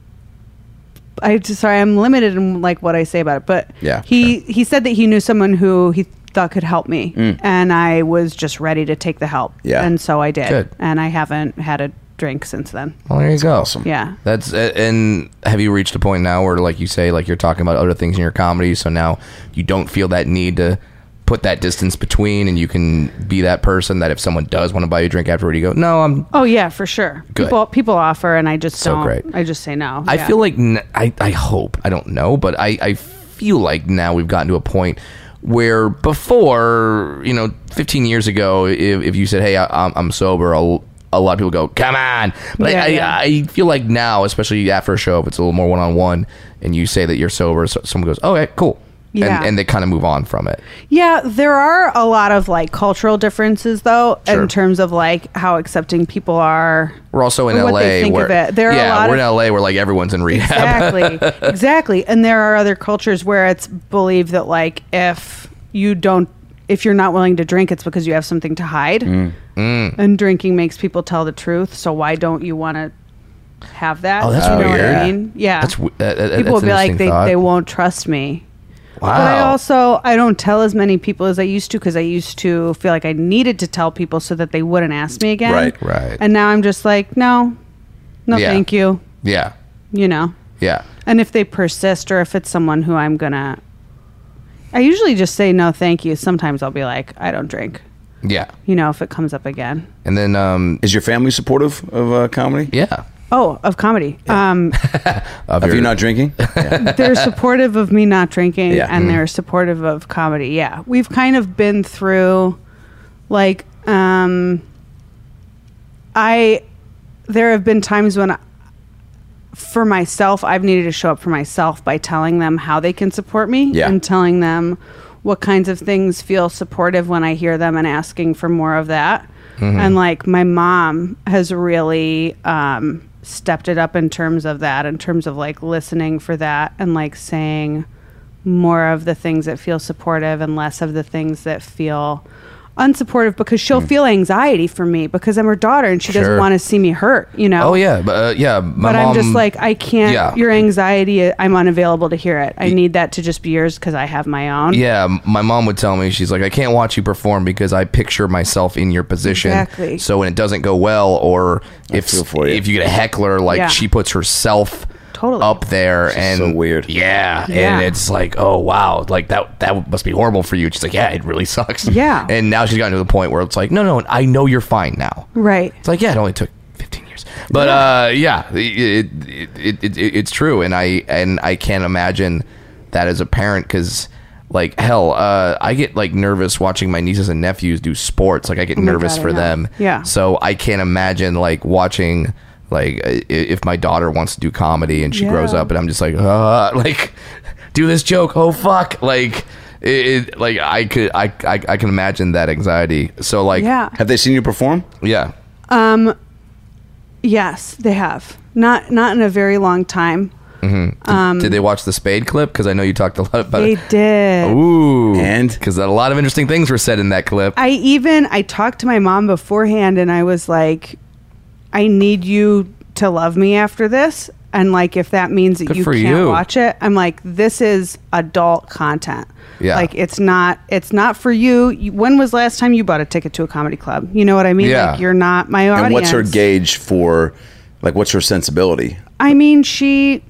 I just sorry, I'm limited in like what I say about it, but Yeah, he he said that he knew someone who he thought could help me, Mm. and I was just ready to take the help. Yeah. and so I did, Good. and I haven't had a drink since then. Well, there you go. awesome. Yeah. That's uh, and have you reached a point now where, like you say, like you're talking about other things in your comedy, so now you don't feel that need to put that distance between, and you can be that person that if someone does want to buy you a drink afterward, you go, no, I'm. Oh yeah, for sure. Good. People people offer, and I just So don't. great. I just say no. I Yeah. feel like n- I I hope I don't know, but I I feel like now we've gotten to a point where before, you know, fifteen years ago, if, if you said, hey, I, I'm, I'm sober, I'll, a lot of people go, come on. But Yeah, I, yeah. I, I feel like now, especially after a show, if it's a little more one-on-one and you say that you're sober, so someone goes, oh, okay, cool. Yeah. And, and they kind of move on from it. Yeah, there are a lot of like cultural differences though Sure. in terms of like how accepting people are. We're also in or L A what they think where of it. There are yeah, a lot we're of, in L A where like everyone's in rehab. Exactly. Exactly. And there are other cultures where it's believed that like if you don't if you're not willing to drink, it's because you have something to hide. Mm. And drinking makes people tell the truth, so why don't you want to have that? Oh, that's you know weird. what I mean? Yeah. That's w- that- that- people will that's be an like interesting they, thought. they won't trust me. Wow. But I also I don't tell as many people as I used to because I used to feel like I needed to tell people so that they wouldn't ask me again. Right. Right. And now I'm just like, no, no, Yeah. thank you. yeah. You know. Yeah. And if they persist, or if it's someone who I'm gonna, I usually just say no, thank you. Sometimes I'll be like, I don't drink. Yeah. You know, if it comes up again. And then, um, Is your family supportive of uh, comedy? yeah. Oh, of comedy. Um, Of Of your- you not drinking? Yeah. they're supportive of me not drinking, Yeah. and Mm. they're supportive of comedy. Yeah, we've kind of been through, like, um, I. There have been times when, I, for myself, I've needed to show up for myself by telling them how they can support me Yeah. and telling them what kinds of things feel supportive when I hear them and asking for more of that. Mm-hmm. And like my mom has really um, stepped it up in terms of that, in terms of like listening for that and like saying more of the things that feel supportive and less of the things that feel unsupportive, because she'll mm. feel anxiety for me because I'm her daughter and she Sure. doesn't want to see me hurt, you know? Oh yeah, but uh, yeah, my but mom, I'm just like, I can't, yeah. your anxiety, I'm unavailable to hear it. I need that to just be yours because I have my own. Yeah, my mom would tell me, she's like, I can't watch you perform because I picture myself in your position. Exactly. So when it doesn't go well, or if feel for you. if you get a heckler, like Yeah. she puts herself Totally. up there, and so weird. Yeah, Yeah. and it's like, oh wow, like that that must be horrible for you. She's like, yeah, it really sucks. Yeah. And now she's gotten to the point where it's like, no, no, I know you're fine now. Right. It's like, yeah, it only took fifteen years, but uh, yeah, it, it, it, it, it's true, and I and I can't imagine that as a parent, because like hell, uh, I get like nervous watching my nieces and nephews do sports. Like I get Oh my nervous God, I for know. them. Yeah. So I can't imagine like watching. Like i- if my daughter wants to do comedy and she Yeah. grows up and I'm just like, uh, like do this joke. Oh fuck. Like it, it like I could, I, I, I can imagine that anxiety. So like, Yeah. Have they seen you perform? yeah. Yes, they have. Not not in a very long time. Did they watch the Spade clip? Cause I know you talked a lot about They it. did. Ooh. And? Cause a lot of interesting things were said in that clip. I even I talked to my mom beforehand and I was like, I need you to love me after this. And like if that means that Good you for can't you. watch it, I'm like, this is adult content. Yeah. Like it's not it's not for you. You- When was the last time you bought a ticket to a comedy club? You know what I mean? Yeah. Like you're not my audience. And what's her gauge for, like, what's her sensibility? I mean, she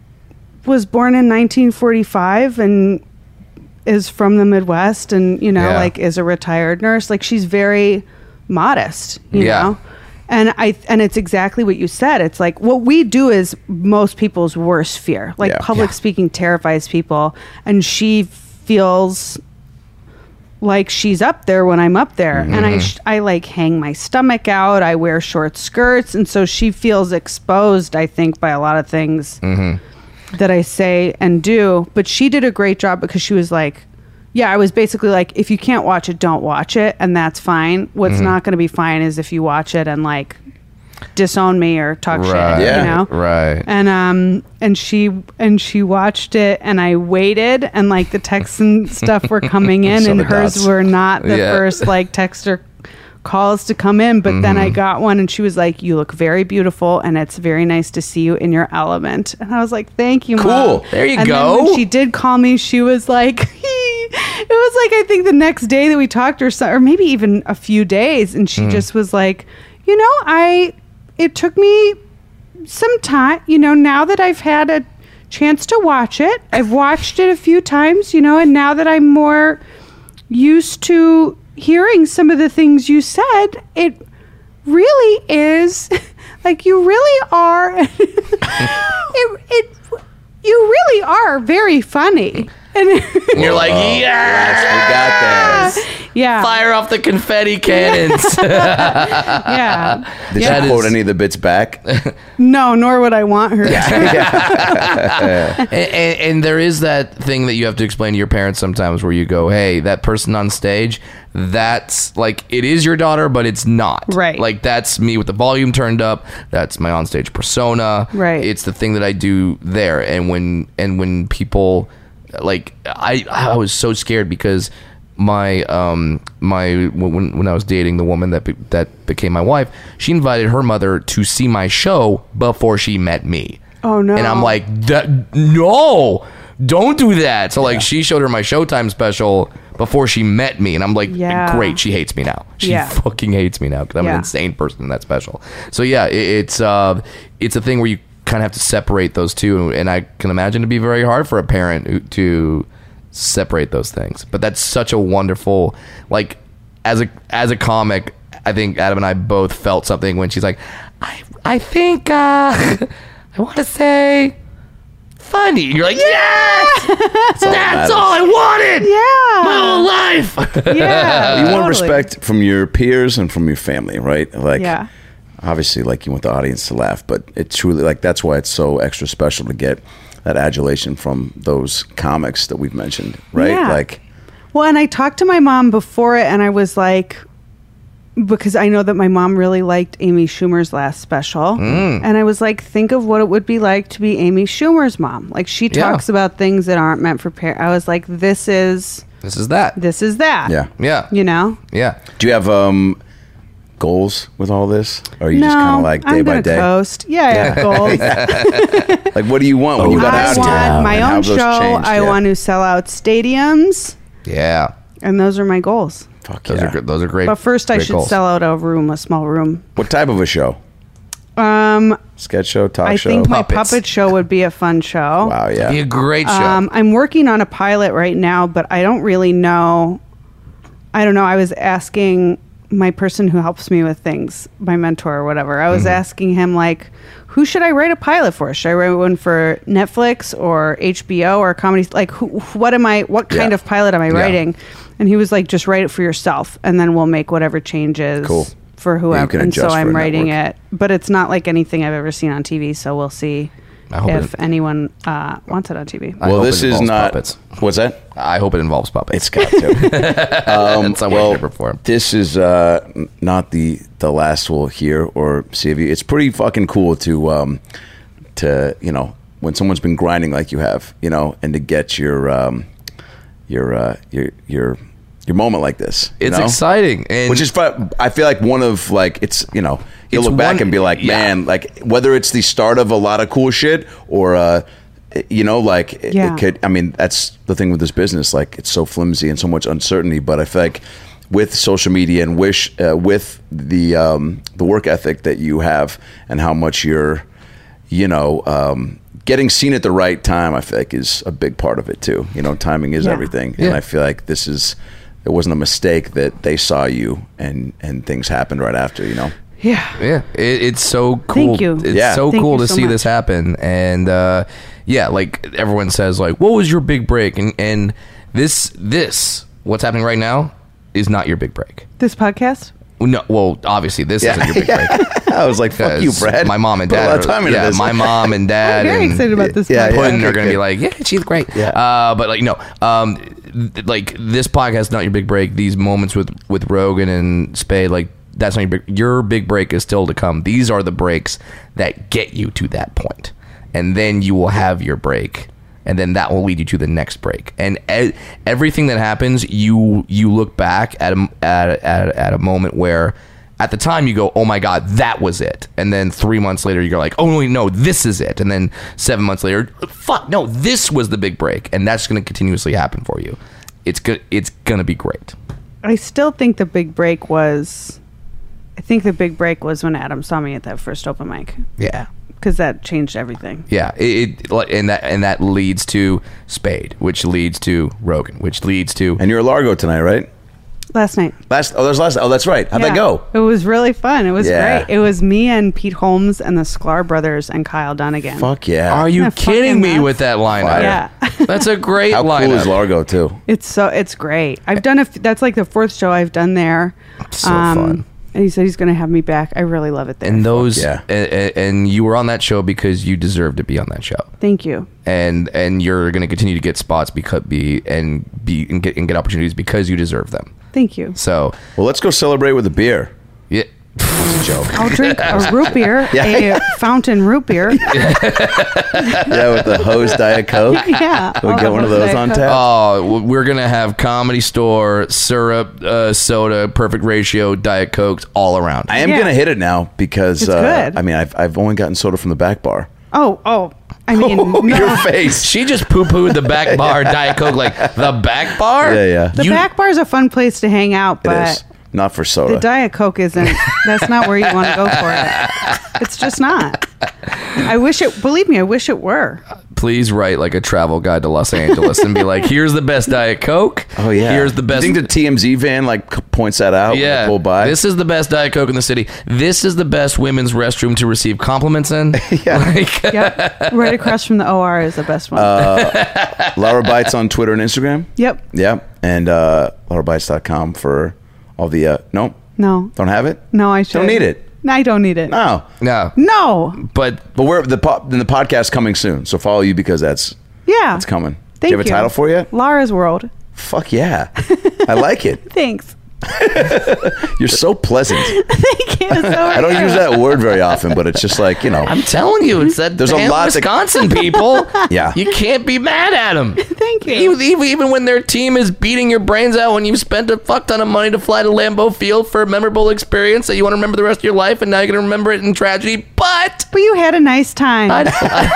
was born in nineteen forty-five and is from the Midwest and, you know, Yeah. like is a retired nurse. Like she's very modest, you Yeah. know? And I and it's exactly what you said. It's like what we do is most people's worst fear. Like Yeah. public Yeah. speaking terrifies people, and she feels like she's up there when I'm up there. And I sh- I like hang my stomach out. I wear short skirts, and so she feels exposed, I think, by a lot of things that I say and do. But she did a great job because she was like, yeah, I was basically like, if you can't watch it, don't watch it, and that's fine. What's not going to be fine is if you watch it and like disown me or talk Right. shit, Yeah. you know? Right. And um and she and she watched it and I waited and like the texts and stuff were coming in Saw and the hers dots. were not the Yeah. first like text or calls to come in, but then I got one and she was like, you look very beautiful and it's very nice to see you in your element. And I was like, thank you, Mom. Cool. There you And go. then when she did call me, she was like, it was like, I think the next day that we talked or so, or maybe even a few days. And she just was like, you know, I, it took me some time, you know, now that I've had a chance to watch it, I've watched it a few times, you know, and now that I'm more used to hearing some of the things you said, it really is like you really are it, it you really are very funny. And And you're like, yes, We got this. yeah. fire off the confetti cannons. Yeah. Did That she quote is- any of the bits back? No, nor would I want her to. and, and, and there is that thing that you have to explain to your parents sometimes where you go, hey, that person on stage, that's like, it is your daughter, but it's not. Right. Like, that's me with the volume turned up. That's my onstage persona. Right. It's the thing that I do there. And when, and when people, like, I, I was so scared because my um my when when I was dating the woman that be, that became my wife, she invited her mother to see my show before she met me. Oh, no. And I'm like, that, no, don't do that. So like, she showed her my Showtime special before she met me, and I'm like, Yeah. great, she hates me now. She Yeah. fucking hates me now because I'm Yeah. an insane person in that special. So yeah, it, it's uh it's a thing where you kind of have to separate those two, and I can imagine it'd be very hard for a parent who- to separate those things. But that's such a wonderful, like, as a as a comic, I think Adam and I both felt something when she's like, I I think uh I want to say funny. And you're like, yes, that's all I wanted. Yeah. My whole life. Yeah. You want totally. respect from your peers and from your family, right? Like, Yeah. obviously, like, you want the audience to laugh, but it truly, like, that's why it's so extra special to get that adulation from those comics that we've mentioned, right? Yeah. Like, Well, and I talked to my mom before it, and I was like, because I know that my mom really liked Amy Schumer's last special. Mm. And I was like, think of what it would be like to be Amy Schumer's mom. Like, she Yeah. talks about things that aren't meant for parents. I was like, this is, This is that. this is that. Yeah. Yeah. You know? Yeah. Do you have um goals with all this? Or are you no, just kind of like day I'm by gonna day? coast. Yeah, I have goals. Like, what do you want when you got I out of here? want my And how own have those show. changed? I Yeah. want to sell out stadiums. Yeah. And those are my goals. Fuck Those yeah. are good. Those are great. But first, I great should goals. sell out a room, a small room. What type of a show? Um, Sketch show, talk I show? think my Puppets. puppet show would be a fun show. Wow, yeah. Be a great show. Um, I'm working on a pilot right now, but I don't really know. I don't know. I was asking my person who helps me with things, my mentor or whatever. I was Mm-hmm. asking him, like, who should I write a pilot for? Should I write one for Netflix or H B O or comedy? Like, who, what am I? What kind Yeah. of pilot am I Yeah. writing? And he was like, just write it for yourself, and then we'll make whatever changes. Cool. For Yeah, you whoever. can And so adjust for I'm a writing network. it, but it's not like anything I've ever seen on T V. So we'll see I hope if it- anyone uh, wants it on T V. I Well, hope this it is involves not. puppets. What's that? I hope it involves puppets. It's got to. um, It's a well, way to perform. this is uh, n- not the the last we'll hear or see of you. It's pretty fucking cool to um, to you know when someone's been grinding like you have, you know, and to get your um, your uh, your your your moment like this. you It's know? exciting, and Which is, fu- I feel like one of like it's you know you'll It's look back one- and be like, yeah. man, like whether it's the start of a lot of cool shit or uh, you know like it, Yeah. it could. I mean, that's the thing with this business. Like it's so flimsy and so much uncertainty. But I feel like with social media and wish uh, with the um, the work ethic that you have and how much you're, you know. Um, Getting seen at the right time, I feel like, is a big part of it too. You know, timing is Yeah. everything, Yeah. and I feel like this is. It wasn't a mistake that they saw you and and things happened right after. You know. Yeah. yeah, it, it's so cool. Thank you. It's Yeah. so Thank cool you to so see much. this happen, and uh, yeah, like everyone says, like, what was your big break? And and this this what's happening right now is not your big break. This podcast? No, well, obviously this isn't your big break. I was like, "Fuck you, 'Cause Brad." My mom and Put dad. a lot of are- time into yeah, this. my mom and dad. I'm very and excited about this yeah, podcast. yeah. Puddin' are okay, going to be good. like, yeah, she's great. Yeah. Uh, but like, no, um, th- like this podcast is not your big break. These moments with with Rogan and Spade, like that's not your big. Your big break is still to come. These are the breaks that get you to that point, and then you will have your break, and then that will lead you to the next break. And e- everything that happens, you you look back at a, at a, at a, at a moment where. At the time, you go, oh my God, that was it. And then three months later, you go like, oh, wait, no, this is it. And then seven months later, fuck, no, this was the big break. And that's going to continuously happen for you. It's good. It's going to be great. I still think the big break was. I think the big break was when Adam saw me at that first open mic, Yeah. because that changed everything. Yeah. It, it and that and that leads to Spade, which leads to Rogan, which leads to And you're at Largo tonight, right? Last night. Last. Oh, there's last. Oh, that's right. How'd Yeah. that go? It was really fun. It was Yeah. great. It was me and Pete Holmes and the Sklar brothers and Kyle Dunnigan. Fuck yeah. Are you Yeah, kidding fucking me nuts. with that lineup? Fire. Yeah. That's a great How lineup. cool is Largo too? It's so it's great. I've done a f- that's like the fourth show I've done there. So fun. And he said he's going to have me back. I really love it there. And those, yeah. and, and you were on that show because you deserve to be on that show. Thank you. and and you're going to continue to get spots because be and be and get and get opportunities because you deserve them. Thank you. So Well, let's go celebrate with a beer. yeah, It's a joke. I'll drink a root beer, Yeah. a fountain root beer. Yeah, with the hose Diet Coke. Yeah. We I'll get have one of a those Diet on Coke. tap. oh, w- we're gonna have Comedy Store syrup, uh, soda, perfect ratio, Diet Cokes all around. I am Yeah. gonna hit it now because It's uh, good. I mean, I've I've only gotten soda from the back bar. Oh, oh. I mean, Oh, no. your face. She just poo pooed the back bar Diet Coke, like the back bar. Yeah, yeah. The You- back bar is a fun place to hang out, It but is not for soda. the Diet Coke isn't. That's not where you want to go for it. It's just not. I wish it. Believe me, I wish it were. Please write like a travel guide to Los Angeles and be like, here's the best Diet Coke. oh yeah. Here's the best. You think the T M Z van like c- points that out? when they Yeah, Pull by. this is the best Diet Coke in the city. This is the best women's restroom to receive compliments in. Yeah. Like, Yep. Right across from the O R is the best one. Laura Bites on Twitter and Instagram. yep. Yeah, and uh, laura bites dot com for all the. Uh, no, No. don't have it. No, I should. Don't need it. No, I don't need it. No, no, No. but but we're the po- then the podcast coming soon. So follow you because that's Yeah. it's coming. Thank Do you have a title for you? Lara's World. Fuck yeah. I like it. Thanks. You're so pleasant. Thank you. So I don't use that word very often, but it's just like, you know. I'm telling you, it's that There's a damn lot that- Wisconsin people. Yeah. You can't be mad at them. Thank you. Even, even, even when their team is beating your brains out when you've spent a fuck ton of money to fly to Lambeau Field for a memorable experience that you want to remember the rest of your life, and now you're going to remember it in tragedy. But But you had a nice time. I,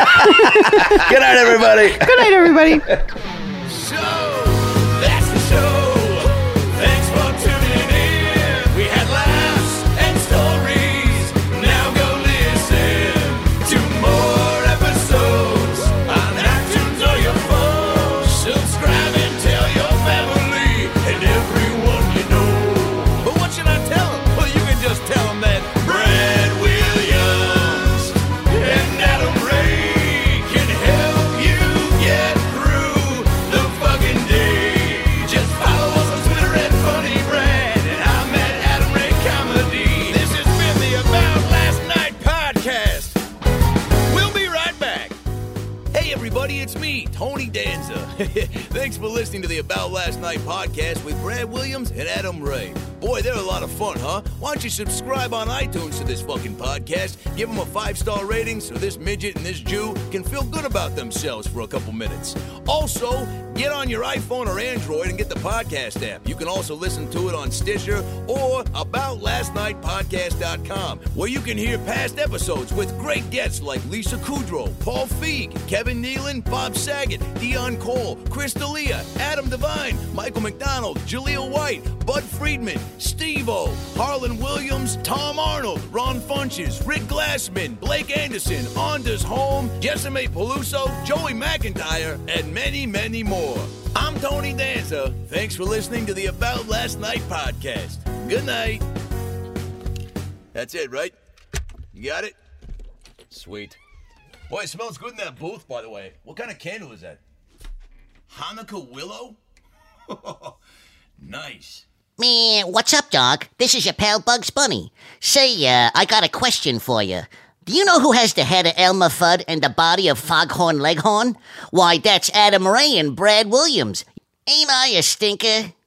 I, Good night, everybody. Good night, everybody. So, that's the show. Thanks for tuning in. We had laughs and stories. Now go listen to more episodes on iTunes or your phone. Subscribe and tell your family and everyone you know. But what should I tell them? Well, you can just tell them that Brad Williams and Adam Ray can help you get through the fucking day. Just follow us on Twitter at Funny Brad, and I'm at Adam Ray Comedy. This has been the About Last Night podcast. We'll be right back. Hey everybody, it's me, Tony Danza. Thanks for listening to the About Last Night podcast with Brad Williams and Adam Ray. Boy, they're a lot of fun, huh? Why don't you subscribe on iTunes to this fucking podcast, give them a five-star rating so this midget and this Jew can feel good about themselves for a couple minutes. Also, get on your iPhone or Android and get the podcast app. You can also listen to it on Stitcher or about last night podcast dot com, where you can hear past episodes with great guests like Lisa Kudrow, Paul Feig, Kevin Nealon, Bob Saget, Dion Cole, Chris D'Elia, Adam Devine, Michael McDonald, Jaleel White, Bud Friedman, Steve-O, Harlan Williams, Tom Arnold, Ron Funches, Rick Glassman, Blake Anderson, Anders Holm, Jessime Peluso, Joey McIntyre, and many, many more. I'm Tony Danza. Thanks for listening to the About Last Night podcast. Good night. That's it, right? You got it? Sweet. Boy, it smells good in that booth, by the way. What kind of candle is that? Hanukkah willow? Nice. Man, what's up, dog? This is your pal Bugs Bunny. Say, uh, I got a question for you. Do you know who has the head of Elmer Fudd and the body of Foghorn Leghorn? Why, that's Adam Ray and Brad Williams. Ain't I a stinker?